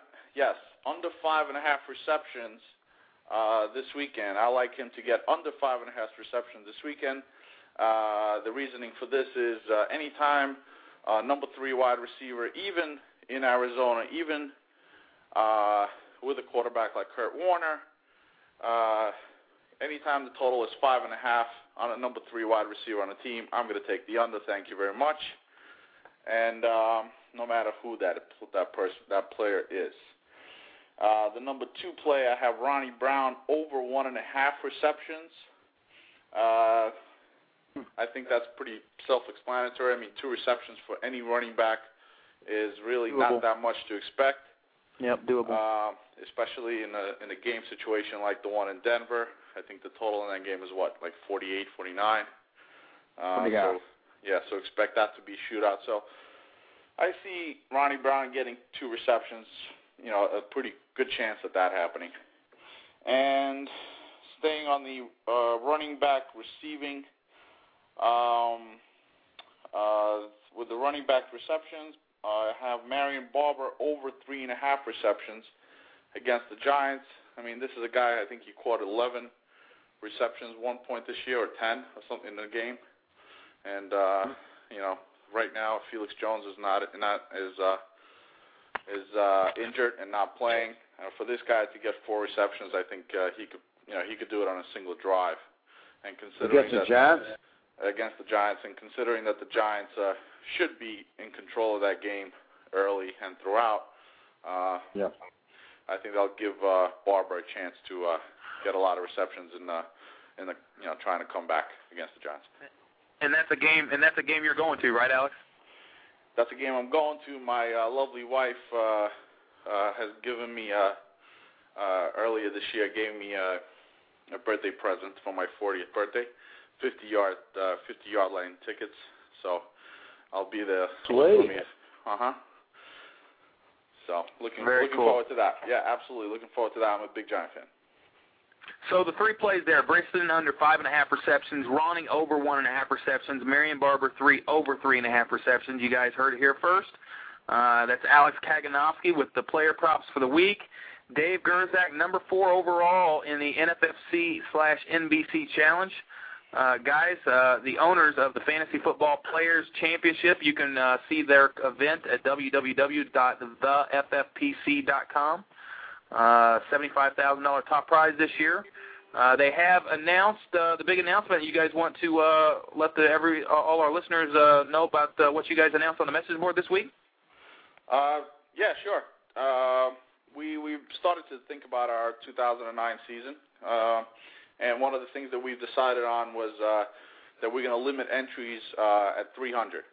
receptions this weekend. I like him to get under 5.5 receptions this weekend. The reasoning for this is anytime number 3 wide receiver, even in Arizona, even with a quarterback like Kurt Warner, anytime the total is 5.5 on a number 3 wide receiver on a team, I'm going to take the under. Thank you very much. And no matter who that player is. The number 2 play, I have Ronnie Brown over 1.5 receptions. I think that's pretty self-explanatory. 2 receptions for any running back is really doable. Not that much to expect. Yep, doable. Especially in a game situation like the one in Denver. I think the total in that game is 48, 49. So expect that to be a shootout. So I see Ronnie Brown getting 2 receptions. A pretty good chance of that happening. And staying on the running back receiving, with the running back receptions, I have Marion Barber over 3.5 receptions against the Giants. This is a guy, I think he caught 11 receptions 1 point this year, or 10 or something in the game. And right now Felix Jones is injured and not playing. For this guy to get 4 receptions, I think he could do it on a single drive. And considering against the Giants, and considering that the Giants should be in control of that game early and throughout, I think they'll give Barber a chance to get a lot of receptions in the trying to come back against the Giants. And that's a game you're going to, right, Alex? That's a game I'm going to. My lovely wife has given me earlier this year, gave me a birthday present for my 40th birthday, 50-yard line tickets. So I'll be there. Sweet. So looking cool. forward to that. Yeah, absolutely. Looking forward to that. I'm a big Giant fan. So the 3 plays there: Briston under 5.5 receptions, Ronnie over 1.5 receptions, Marion Barber 3 over 3.5 receptions. You guys heard it here first. That's Alex Kaganowski with the player props for the week. Dave Gerzak, number 4 overall in the NFFC/NBC Challenge. Guys, the owners of the Fantasy Football Players Championship, you can see their event at www.theFFPC.com. $75,000 top prize this year. They have announced the big announcement. You guys want to let all our listeners know about what you guys announced on the message board this week? Yeah, sure. We've started to think about our 2009 season, and one of the things that we've decided on was that we're going to limit entries at 300.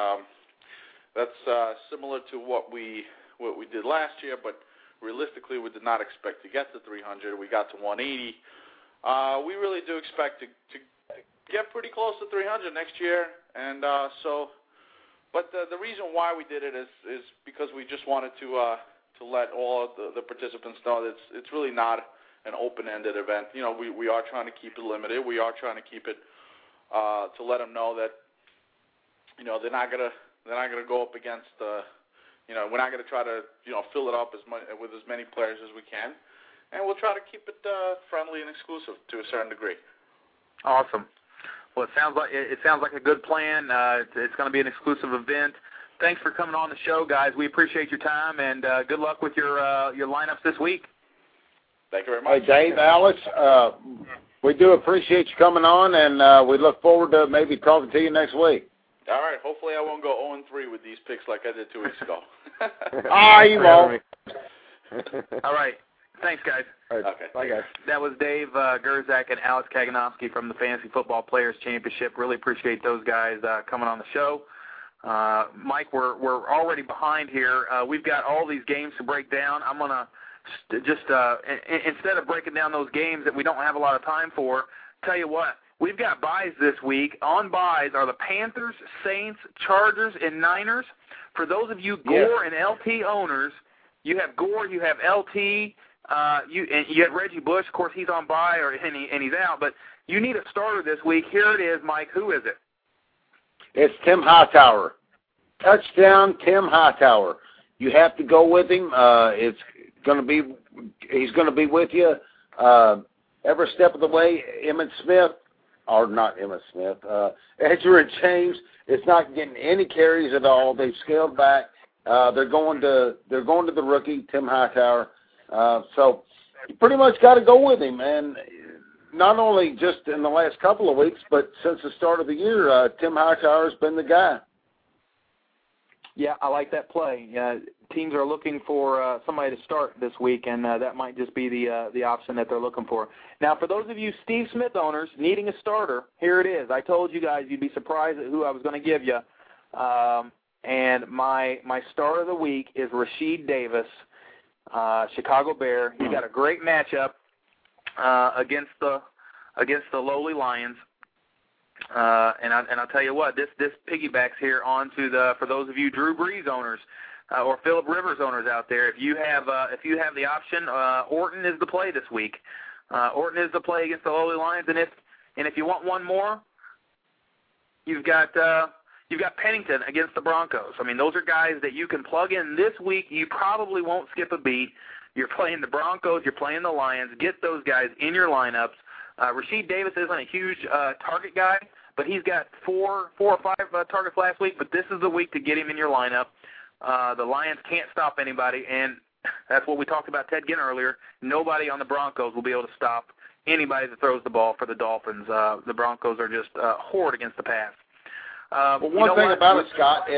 That's similar to what we did last year, but realistically, we did not expect to get to 300. We got to 180. We really do expect to get pretty close to 300 next year, and But the reason why we did it is because we just wanted to let all of the participants know that it's really not an open-ended event. You know, we are trying to keep it limited. We are trying to keep it to let them know that, you know, they're not gonna go up against you know, we're not going to try to, you know, fill it up with as many players as we can, and we'll try to keep it friendly and exclusive to a certain degree. Awesome. Well, it sounds like a good plan. It's going to be an exclusive event. Thanks for coming on the show, guys. We appreciate your time, and good luck with your lineups this week. Thank you very much. Hey, Dave, Alex, we do appreciate you coming on, and we look forward to maybe talking to you next week. All right. Hopefully I won't go 0-3 with these picks like I did 2 weeks ago. You won't. All right. Thanks, guys. All right. Okay. Bye, guys. That was Dave Gerzak and Alex Kaganowski from the Fantasy Football Players Championship. Really appreciate those guys coming on the show. Mike, we're already behind here. We've got all these games to break down. I'm going to just instead of breaking down those games that we don't have a lot of time for, tell you what, we've got buys this week. On buys are the Panthers, Saints, Chargers, and Niners. For those of you Gore and LT owners, you have Gore, you have LT, you have Reggie Bush. Of course, he's on bye and he's out. But you need a starter this week. Here it is, Mike. Who is it? It's Tim Hightower. Touchdown, Tim Hightower. You have to go with him. He's going to be with you every step of the way. Edgerrin James is not getting any carries at all. They've scaled back. They're going to the rookie, Tim Hightower. So you pretty much got to go with him. And not only just in the last couple of weeks, but since the start of the year, Tim Hightower's been the guy. Yeah, I like that play. Teams are looking for somebody to start this week, and that might just be the option that they're looking for. Now, for those of you Steve Smith owners needing a starter, here it is. I told you guys you'd be surprised at who I was going to give you. And my start of the week is Rasheed Davis, Chicago Bear. He's got a great matchup against the lowly Lions. And I'll tell you what, this piggybacks here onto for those of you Drew Brees owners or Phillip Rivers owners out there. If you have the option, Orton is the play this week. Orton is the play against the lowly Lions, and if you want one more, you've got Pennington against the Broncos. I mean, those are guys that you can plug in this week. You probably won't skip a beat. You're playing the Broncos. You're playing the Lions. Get those guys in your lineups. Rasheed Davis isn't a huge target guy, but he's got four or five targets last week. But this is the week to get him in your lineup. The Lions can't stop anybody, and that's what we talked about Ted Ginn earlier. Nobody on the Broncos will be able to stop anybody that throws the ball for the Dolphins. The Broncos are just horrid against the pass. Well, one thing about it, Scott,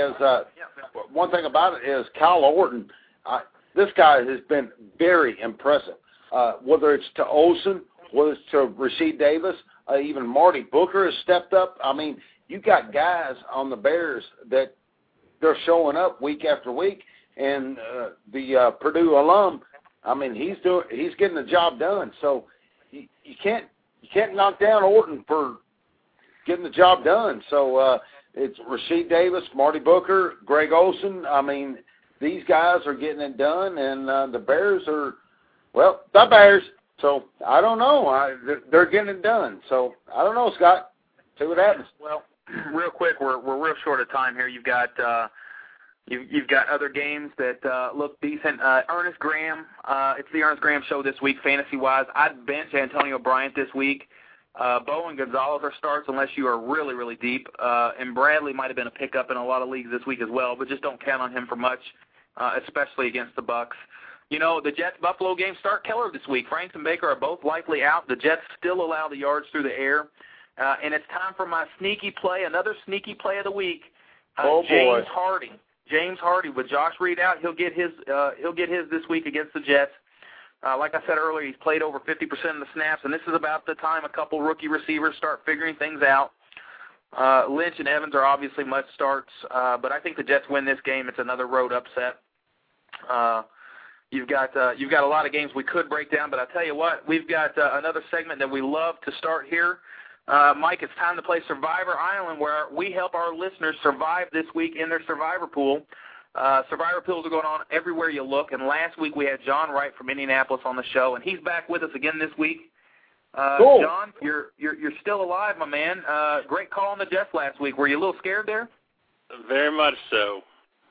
is Kyle Orton. This guy has been very impressive. Whether it's to Olsen, whether it's to Rasheed Davis, even Marty Booker has stepped up. I mean, you got guys on the Bears that they're showing up week after week, and the Purdue alum, I mean, he's getting the job done. So you can't knock down Orton for getting the job done. So it's Rasheed Davis, Marty Booker, Greg Olsen. I mean, these guys are getting it done, and the Bears are, well, the Bears. So I don't know. They're getting it done. So I don't know, Scott. See what happens. Well, real quick, we're real short of time here. You've got You've got other games that look decent. Ernest Graham, it's the Ernest Graham show this week, fantasy-wise. I'd bench Antonio Bryant this week. Bowen Gonzalez are starts unless you are really, really deep. And Bradley might have been a pickup in a lot of leagues this week as well, but just don't count on him for much, especially against the Bucs. You know, the Jets-Buffalo game start Keller this week. Franks and Baker are both likely out. The Jets still allow the yards through the air. And it's time for my sneaky play, another sneaky play of the week. James Hardy. James Hardy with Josh Reed out, he'll get his this week against the Jets. Like I said earlier, he's played over 50% of the snaps, and this is about the time a couple rookie receivers start figuring things out. Lynch and Evans are obviously must starts, but I think the Jets win this game. It's another road upset. You've got a lot of games we could break down, but I'll tell you what, we've got another segment that we love to start here. Mike, it's time to play Survivor Island, where we help our listeners survive this week in their Survivor Pool. Survivor Pools are going on everywhere you look, and last week we had John Wright from Indianapolis on the show, and he's back with us again this week. Cool. John, you're still alive, my man. Great call on the Jets last week. Were you a little scared there? Very much so.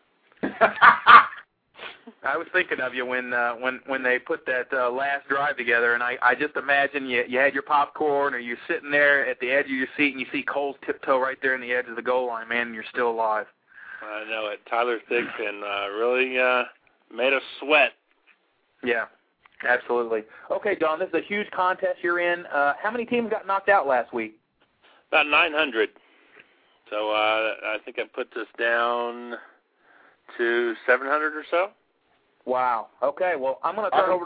I was thinking of you when they put that last drive together, and I just imagine you had your popcorn, or you're sitting there at the edge of your seat, and you see Cole's tiptoe right there in the edge of the goal line, man, and you're still alive. I know it. Tyler Thigpen really made us sweat. Yeah, absolutely. Okay, Don, this is a huge contest you're in. How many teams got knocked out last week? About 900. So I think I put this down to 700 or so. Wow. Okay. Well, I'm going to turn it over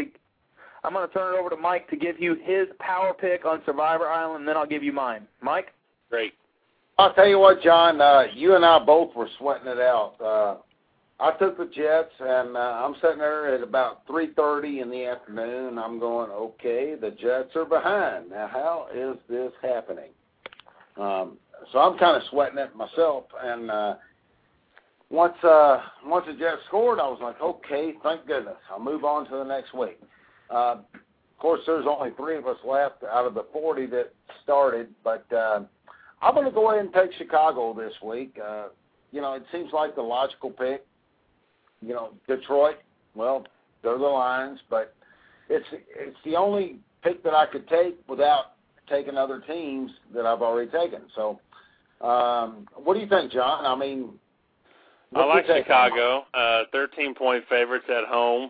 to Mike to give you his power pick on Survivor Island, and then I'll give you mine. Mike? Great. I'll tell you what, John. You and I both were sweating it out. I took the Jets, and I'm sitting there at about 3:30 in the afternoon. I'm going, okay, the Jets are behind. Now, how is this happening? So I'm kind of sweating it myself, and once the Jets scored, I was like, okay, thank goodness. I'll move on to the next week. Of course, there's only 3 of us left out of the 40 that started, but I'm going to go ahead and take Chicago this week. It seems like the logical pick. Detroit, well, they're the Lions, but it's the only pick that I could take without taking other teams that I've already taken. So what do you think, John? I mean, I like Chicago, 13-point favorites at home.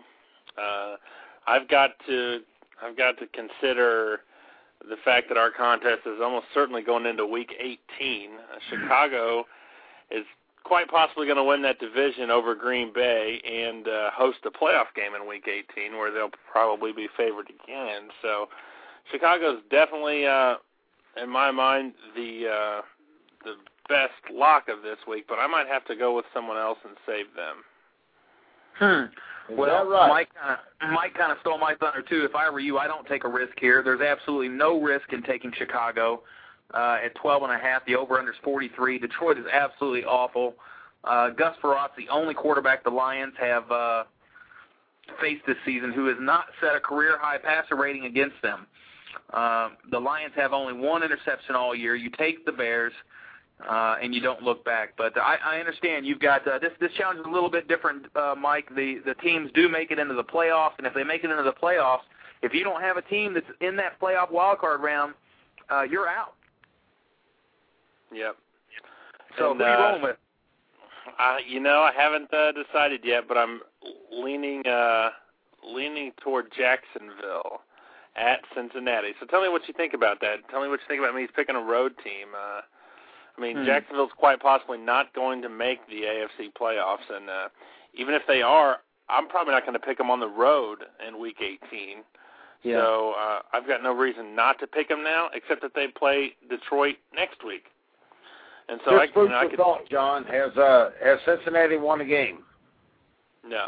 I've got to consider the fact that our contest is almost certainly going into Week 18. Chicago is quite possibly going to win that division over Green Bay and host a playoff game in Week 18, where they'll probably be favored again. So Chicago's definitely, in my mind, the best lock of this week, but I might have to go with someone else and save them. Well, right? Mike kind of stole my thunder, too. If I were you, I don't take a risk here. There's absolutely no risk in taking Chicago at 12.5. The over-under is 43. Detroit is absolutely awful. Gus Frerott's the only quarterback the Lions have faced this season who has not set a career-high passer rating against them. The Lions have only 1 interception all year. You take the Bears, and you don't look back. But I understand you've got this challenge is a little bit different, Mike. The teams do make it into the playoffs, and if they make it into the playoffs, if you don't have a team that's in that playoff wildcard round, you're out. Yep. So who are you rolling with? I haven't decided yet, but I'm leaning toward Jacksonville at Cincinnati. So tell me what you think about that. Tell me what you think about me picking a road team. Jacksonville's quite possibly not going to make the AFC playoffs, and even if they are, I'm probably not going to pick them on the road in Week 18. Yeah. So I've got no reason not to pick them now, except that they play Detroit next week. And so just food for thought, John. Has Cincinnati won a game? No.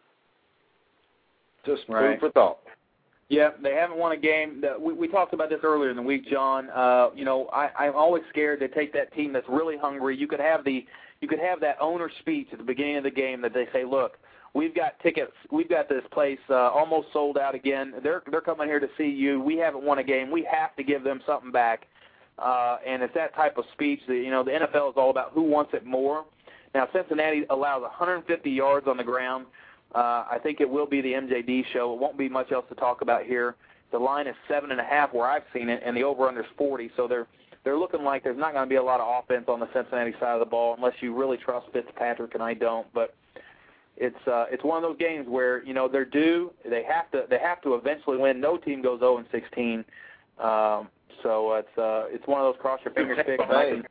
Just food for thought. Yeah, they haven't won a game. We talked about this earlier in the week, John. I'm always scared to take that team that's really hungry. You could have that owner speech at the beginning of the game that they say, "Look, we've got tickets. We've got this place almost sold out again. They're coming here to see you. We haven't won a game. We have to give them something back." And it's that type of speech that the NFL is all about who wants it more. Now, Cincinnati allows 150 yards on the ground. I think it will be the MJD show. It won't be much else to talk about here. The line is 7.5 where I've seen it, and the over-under is 40. So they're looking like there's not going to be a lot of offense on the Cincinnati side of the ball unless you really trust Fitzpatrick, and I don't. But it's one of those games where, you know, they're due. They have to eventually win. No team goes 0-16. So it's one of those cross your fingers picks.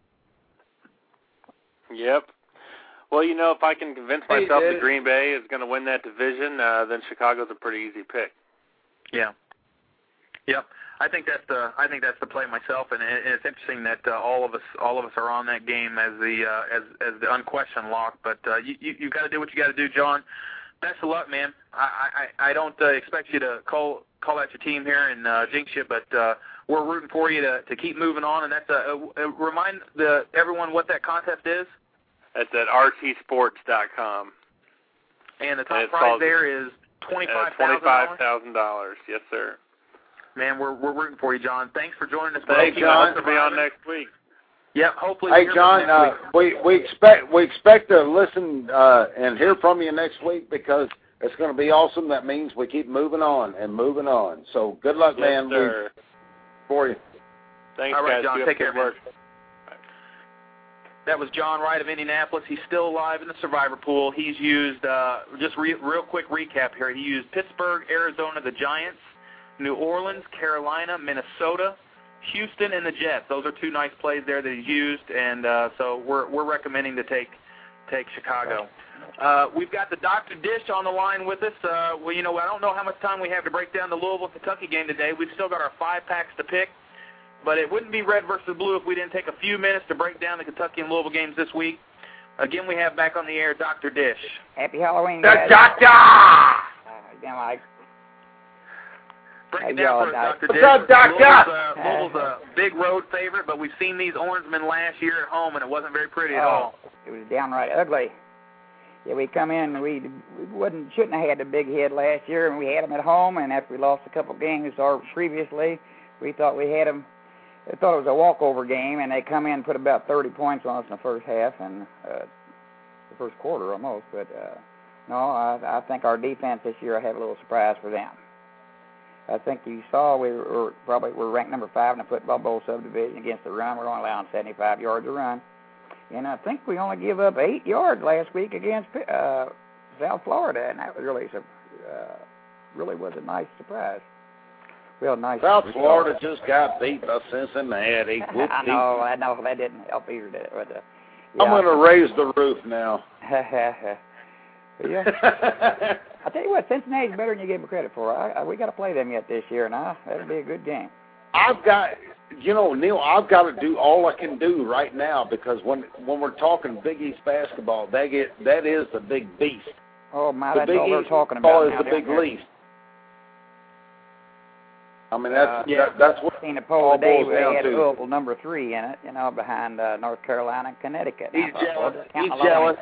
Yep. Well, you know, if I can convince myself that Green Bay is going to win that division, then Chicago's a pretty easy pick. Yeah. Yep. I think that's the play myself, and it's interesting that all of us are on that game as the unquestioned lock. But you got to do what you got to do, John. Best of luck, man. I don't expect you to call out your team here and jinx you, but we're rooting for you to keep moving on. And that's remind everyone what that contest is. That's at rtsports.com. And the top prize there is $25,000. Yes, sir. Man, we're rooting for you, John. Thanks for joining us. Hey, John. We'll be on next week. Yep, hopefully. Hey, John, we expect to listen and hear from you next week because it's going to be awesome. That means we keep moving on and moving on. So good luck, man. Sir. For you. Thanks, all right, guys. John. Take care, man. That was John Wright of Indianapolis. He's still alive in the survivor pool. He's used, real quick recap here, he used Pittsburgh, Arizona, the Giants, New Orleans, Carolina, Minnesota, Houston, and the Jets. Those are two nice plays there that he's used, and so we're recommending to take Chicago. We've got the Dr. Dish on the line with us. Well, you know, I don't know how much time we have to break down the Louisville-Kentucky game today. We've still got our 5-packs to pick. But it wouldn't be red versus blue if we didn't take a few minutes to break down the Kentucky and Louisville games this week. Again, we have back on the air Dr. Dish. Happy Halloween, guys. The doctor! Again, Mike. Break it down for us, Dr. Dish. What's up, Doctor? Louisville's a big road favorite, but we've seen these Orangemen last year at home, and it wasn't very pretty at all. It was downright ugly. Yeah, we come in, we shouldn't have had the big head last year, and we had them at home, and after we lost a couple games or previously, we thought we had them. I thought it was a walkover game, and they come in and put about 30 points on us in the first half and the first quarter almost. But, no, I think our defense this year, I have a little surprise for them. I think you saw we're ranked number 5 in the football bowl subdivision against the run. We're only allowing 75 yards a run. And I think we only give up 8 yards last week against South Florida, and that was really was a nice surprise. Real nice. South Florida just got beat by Cincinnati. I know. That didn't help either. But, I'm going to raise the roof now. Yeah. I tell you what, Cincinnati's better than you gave them credit for. We got to play them yet this year, and that'll be a good game. Neil, I've got to do all I can do right now because when we're talking Big East basketball, that is the big beast. Oh, my, that's all we're talking about. The Big East ball is the big least. I mean, that's what seen a poll today where they had Louisville number 3 in it, behind North Carolina and Connecticut. He's jealous. He's jealous.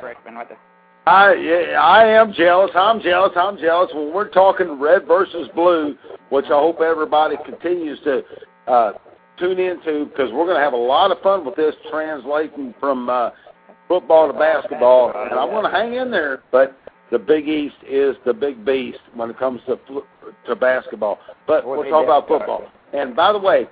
I am jealous. I'm jealous. When we're talking red versus blue, which I hope everybody continues to tune into, because we're going to have a lot of fun with this translating from football to basketball, and I'm going to hang in there. But the Big East is the big beast when it comes to basketball. But we'll talk about football. And by the way,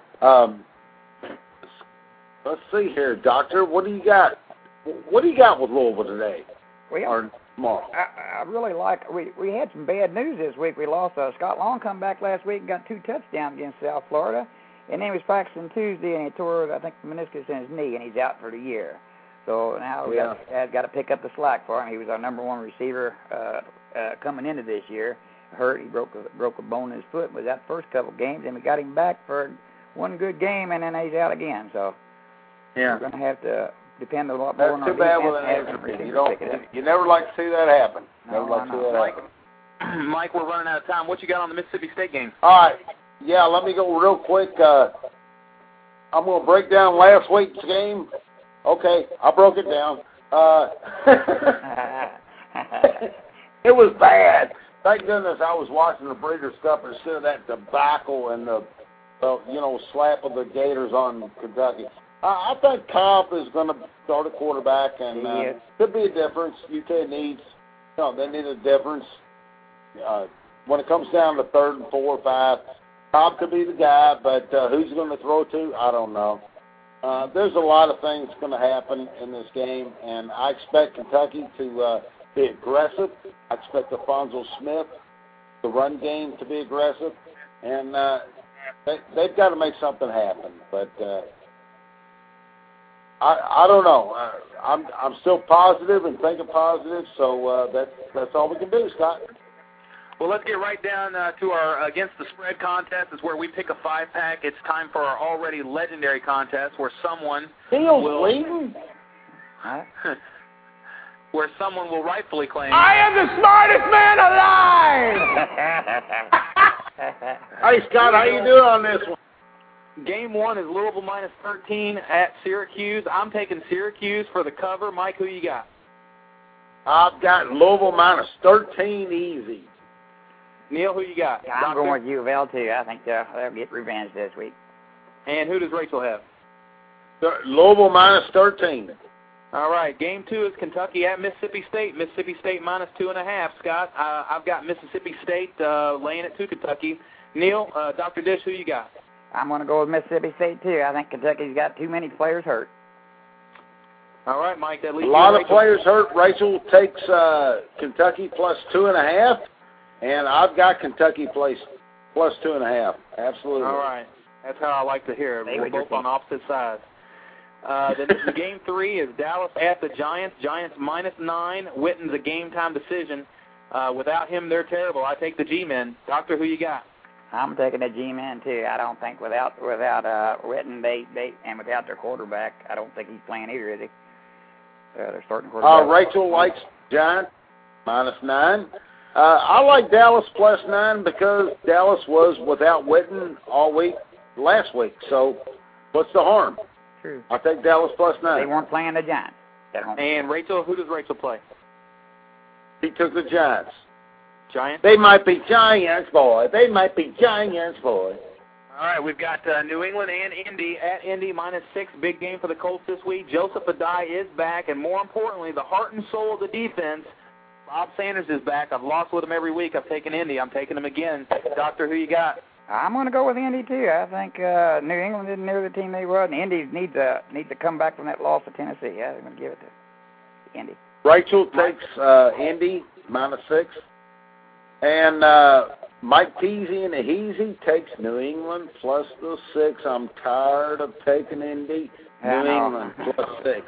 let's see here, Doctor. What do you got? What do you got with Louisville today? Or tomorrow? I really like. We had some bad news this week. We lost Scott Long come back last week and got 2 touchdowns against South Florida, and then he was practicing Tuesday and he tore, I think, the meniscus in his knee, and he's out for the year. So now we got to pick up the slack for him. He was our number 1 receiver coming into this year. Hurt, he broke a bone in his foot. Was out the first couple games, and we got him back for one good game, and then he's out again. So we're going to have to depend a lot more on our defense. You never like to see that happen. Mike, we're running out of time. What you got on the Mississippi State game? All right. Yeah, let me go real quick. I'm going to break down last week's game. Okay, I broke it down. It was bad. Thank goodness I was watching the Breeders' Cup instead of that debacle and the slap of the Gators on Kentucky. I think Cobb is going to start a quarterback, and could be a difference. UK needs, they need a difference. When it comes down to 3rd and 4 or 5, Cobb could be the guy, but who's going to throw to, I don't know. There's a lot of things going to happen in this game, and I expect Kentucky to be aggressive. I expect Alfonso Smith, the run game, to be aggressive, and they've got to make something happen. But I don't know. I'm still positive and thinking positive, so that's all we can do, Scott. Well, let's get right down to our Against the Spread contest. It's where we pick a 5-pack. It's time for our already legendary contest where someone where someone will rightfully claim, I am the smartest man alive! Hey, Scott, how you doing on this one? Game 1 is Louisville minus 13 at Syracuse. I'm taking Syracuse for the cover. Mike, who you got? I've got Louisville minus 13 easy. Neil, who you got? Yeah, I'm going with U of L, too. I think they'll get revenge this week. And who does Rachel have? Louisville minus 13. All right. Game 2 is Kentucky at Mississippi State. Mississippi State minus 2.5. Scott, I've got Mississippi State laying it to Kentucky. Neil, Dr. Dish, who you got? I'm going to go with Mississippi State, too. I think Kentucky's got too many players hurt. All right, Mike. That leaves a lot of players hurt. Rachel takes Kentucky plus 2.5. And I've got Kentucky plus 2.5. Absolutely. All right. That's how I like to hear it. We're both on opposite sides. The Game 3 is Dallas at the Giants. Giants minus 9. Witten's a game-time decision. Without him, they're terrible. I take the G-men. Doctor, who you got? I'm taking the G-men, too. I don't think without Witten, and without their quarterback, I don't think he's playing either, is he? They're starting quarterback. Rachel likes Giants minus 9. I like Dallas plus 9 because Dallas was without Witten all week last week. So what's the harm? True. I take Dallas plus 9. They weren't playing the Giants at home. And Rachel, who does Rachel play? He took the Giants. Giants? They might be Giants, boy. They might be Giants, boy. All right, we've got New England and Indy at Indy minus 6. Big game for the Colts this week. Joseph Adai is back, and more importantly, the heart and soul of the defense, Bob Sanders is back. I've lost with him every week. I've taken Indy. I'm taking him again. Doctor, who you got? I'm going to go with Indy, too. I think New England didn't know the team they were, and Indy needs to come back from that loss to Tennessee. Yeah, they're going to give it to Indy. Rachel takes Indy minus 6. And Mike Peasy and the Heezy takes New England plus the 6. I'm tired of taking Indy. New England plus 6.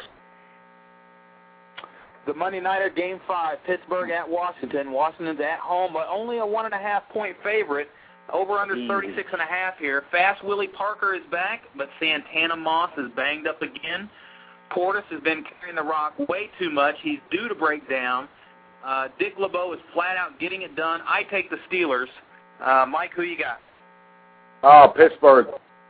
The Monday Nighter, Game 5, Pittsburgh at Washington. Washington's at home, but only a 1.5-point favorite. Over under 36.5 here. Fast Willie Parker is back, but Santana Moss is banged up again. Portis has been carrying the rock way too much. He's due to break down. Dick LeBeau is flat out getting it done. I take the Steelers. Mike, who you got? Oh, Pittsburgh.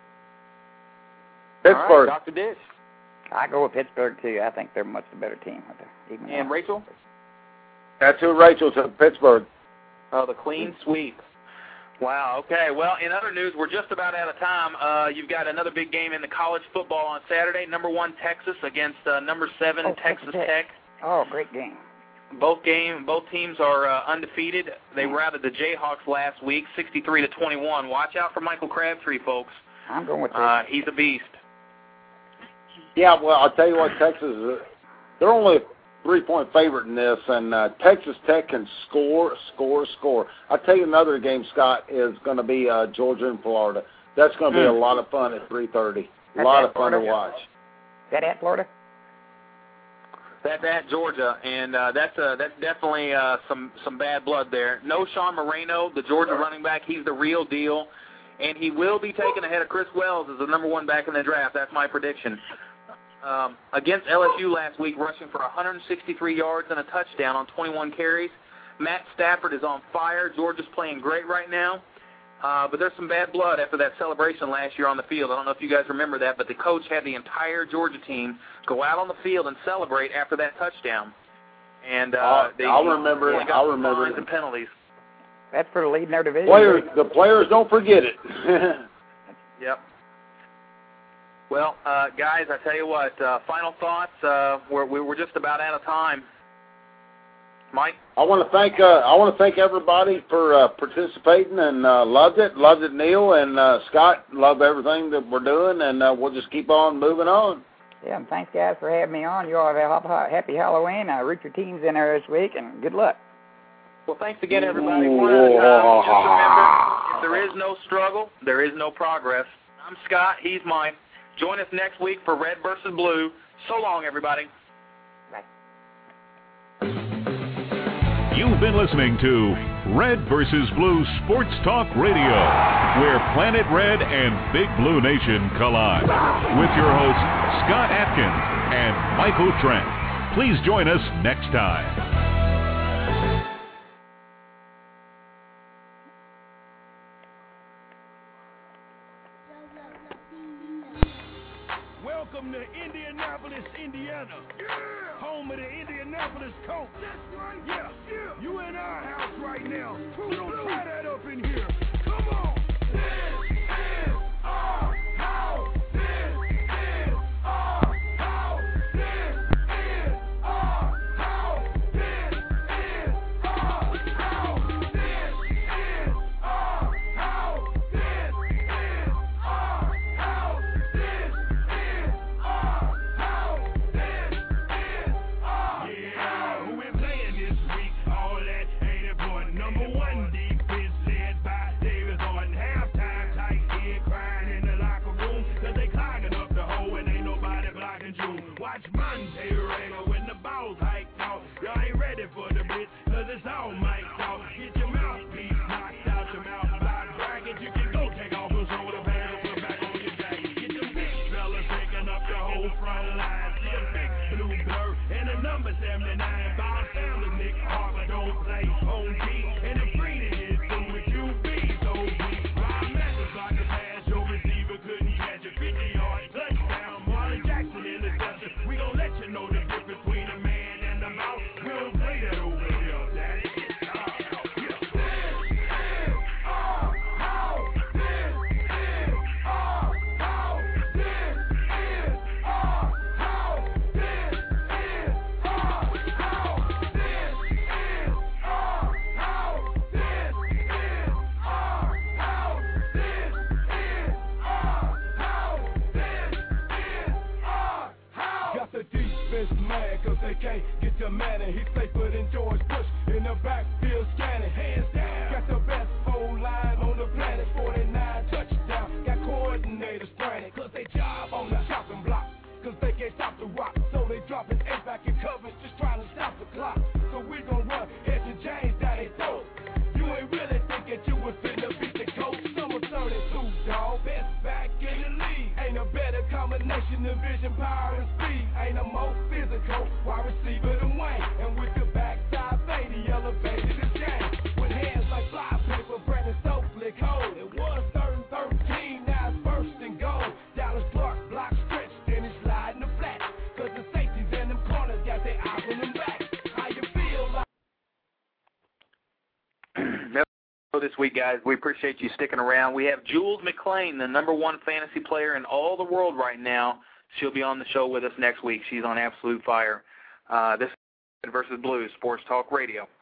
All right, Dr. Dish. I go with Pittsburgh, too. I think they're much the better team. And Rachel? That's who Rachel took, Pittsburgh. Oh, the clean sweep. Wow, okay. Well, in other news, we're just about out of time. You've got another big game in the college football on Saturday. Number 1, Texas against number 7, Texas Tech. Oh, great game. Both teams are undefeated. They routed the Jayhawks last week, 63-21. Watch out for Michael Crabtree, folks. I'm going with Texas. He's a beast. Yeah, well, I'll tell you what, Texas, they're only a 3-point favorite in this, and Texas Tech can score. I'll tell you another game, Scott, is going to be Georgia and Florida. That's going to be a lot of fun at 3:30. A lot of fun to watch. Is that at Florida? That's at Georgia, and that's definitely some bad blood there. No Sean Moreno, the Georgia running back. He's the real deal, and he will be taken ahead of Chris Wells as the number 1 back in the draft. That's my prediction. Against LSU last week, rushing for 163 yards and a touchdown on 21 carries. Matt Stafford is on fire. Georgia's playing great right now. But there's some bad blood after that celebration last year on the field. I don't know if you guys remember that, but the coach had the entire Georgia team go out on the field and celebrate after that touchdown. And I'll remember it. I'll remember it. And penalties. That's for leading their division. The players don't forget it. Yep. Well, guys, I tell you what, final thoughts. We're just about out of time. Mike? I want to thank everybody for participating and loved it, Neil, and Scott. Love everything that we're doing, and we'll just keep on moving on. Yeah, and thanks, guys, for having me on. You all have a happy Halloween. Root your teams in there this week, and good luck. Well, thanks again, everybody. One at a time. Just remember, if there is no struggle, there is no progress. I'm Scott. He's Mike. Join us next week for Red versus Blue. So long, everybody. Bye. You've been listening to Red versus Blue Sports Talk Radio, where Planet Red and Big Blue Nation collide. With your hosts, Scott Atkins and Michael Trent. Please join us next time. Welcome to Indianapolis, Indiana. Yeah. Home of the Indianapolis Colts. That's right. Yeah. You in our house right now. We don't tie that up in here. Come on. This is our house. This is our house. This is our house. This is our house. This is our house. This is our house. This is our house. This is our yeah. Who we playing this week? All that ain't important. Number one defense led by Davis on halftime. Tight head crying in the locker room 'cause they clogging up the hole and ain't nobody blocking June. Watch Monte Rager when the ball's hiked out. Y'all ain't ready for the blitz 'cause it's all mic'd out. Get your mouthpiece knocked out your mouth by bracket. You can go take off your shoulder pads and put back on your jacket. Get them big fellas shaking up the whole front line. See a big blue blur and the number 79. Bob Sanders, Nick Harper don't play on G. And the Green is through with QB. So weak. Rob Matthews like a pass. Your receiver couldn't catch a 50-yard touchdown. Marlon Jackson interception. We gon' let you know the difference between a man and a mouse. We don't play that over here, daddy. It's our house. Yeah. This is our house. This is our house. This is our house. This is our house. This is our house. This is our house. This is our house. This is our house. This is our house. Got the defense mad 'cause they can't get the man, and he's safer than George Bush in the backfield scanning. Hands down. Got the best O-line on the planet. 49 touchdowns. Got coordinators frantic 'cause they job on the chopping block. 'Cause they can't stop the rock. So they dropping eight back in coverage just trying to stop the clock. So we gon' run heads and chains down their throats. You ain't really thinking you was finna beat the coach. Number 32, dawg. Best back in the league. Ain't a better combination of vision, power, and speed. Ain't a more physical wide receiver than Wayne. And with the backside fade, he elevated his game. With hands like fly paper, Brandon Stokely cold. It was 3rd and 13, now it's 1st and goal. Dallas Clark block stretch, then he's sliding the flat. 'Cause the safeties and them corners got their eyes on them back. How you feel like? This week, guys, we appreciate you sticking around. We have Jules McClain, the #1 fantasy player in all the world right now. She'll be on the show with us next week. She's on absolute fire. This is Red versus Blue Sports Talk Radio.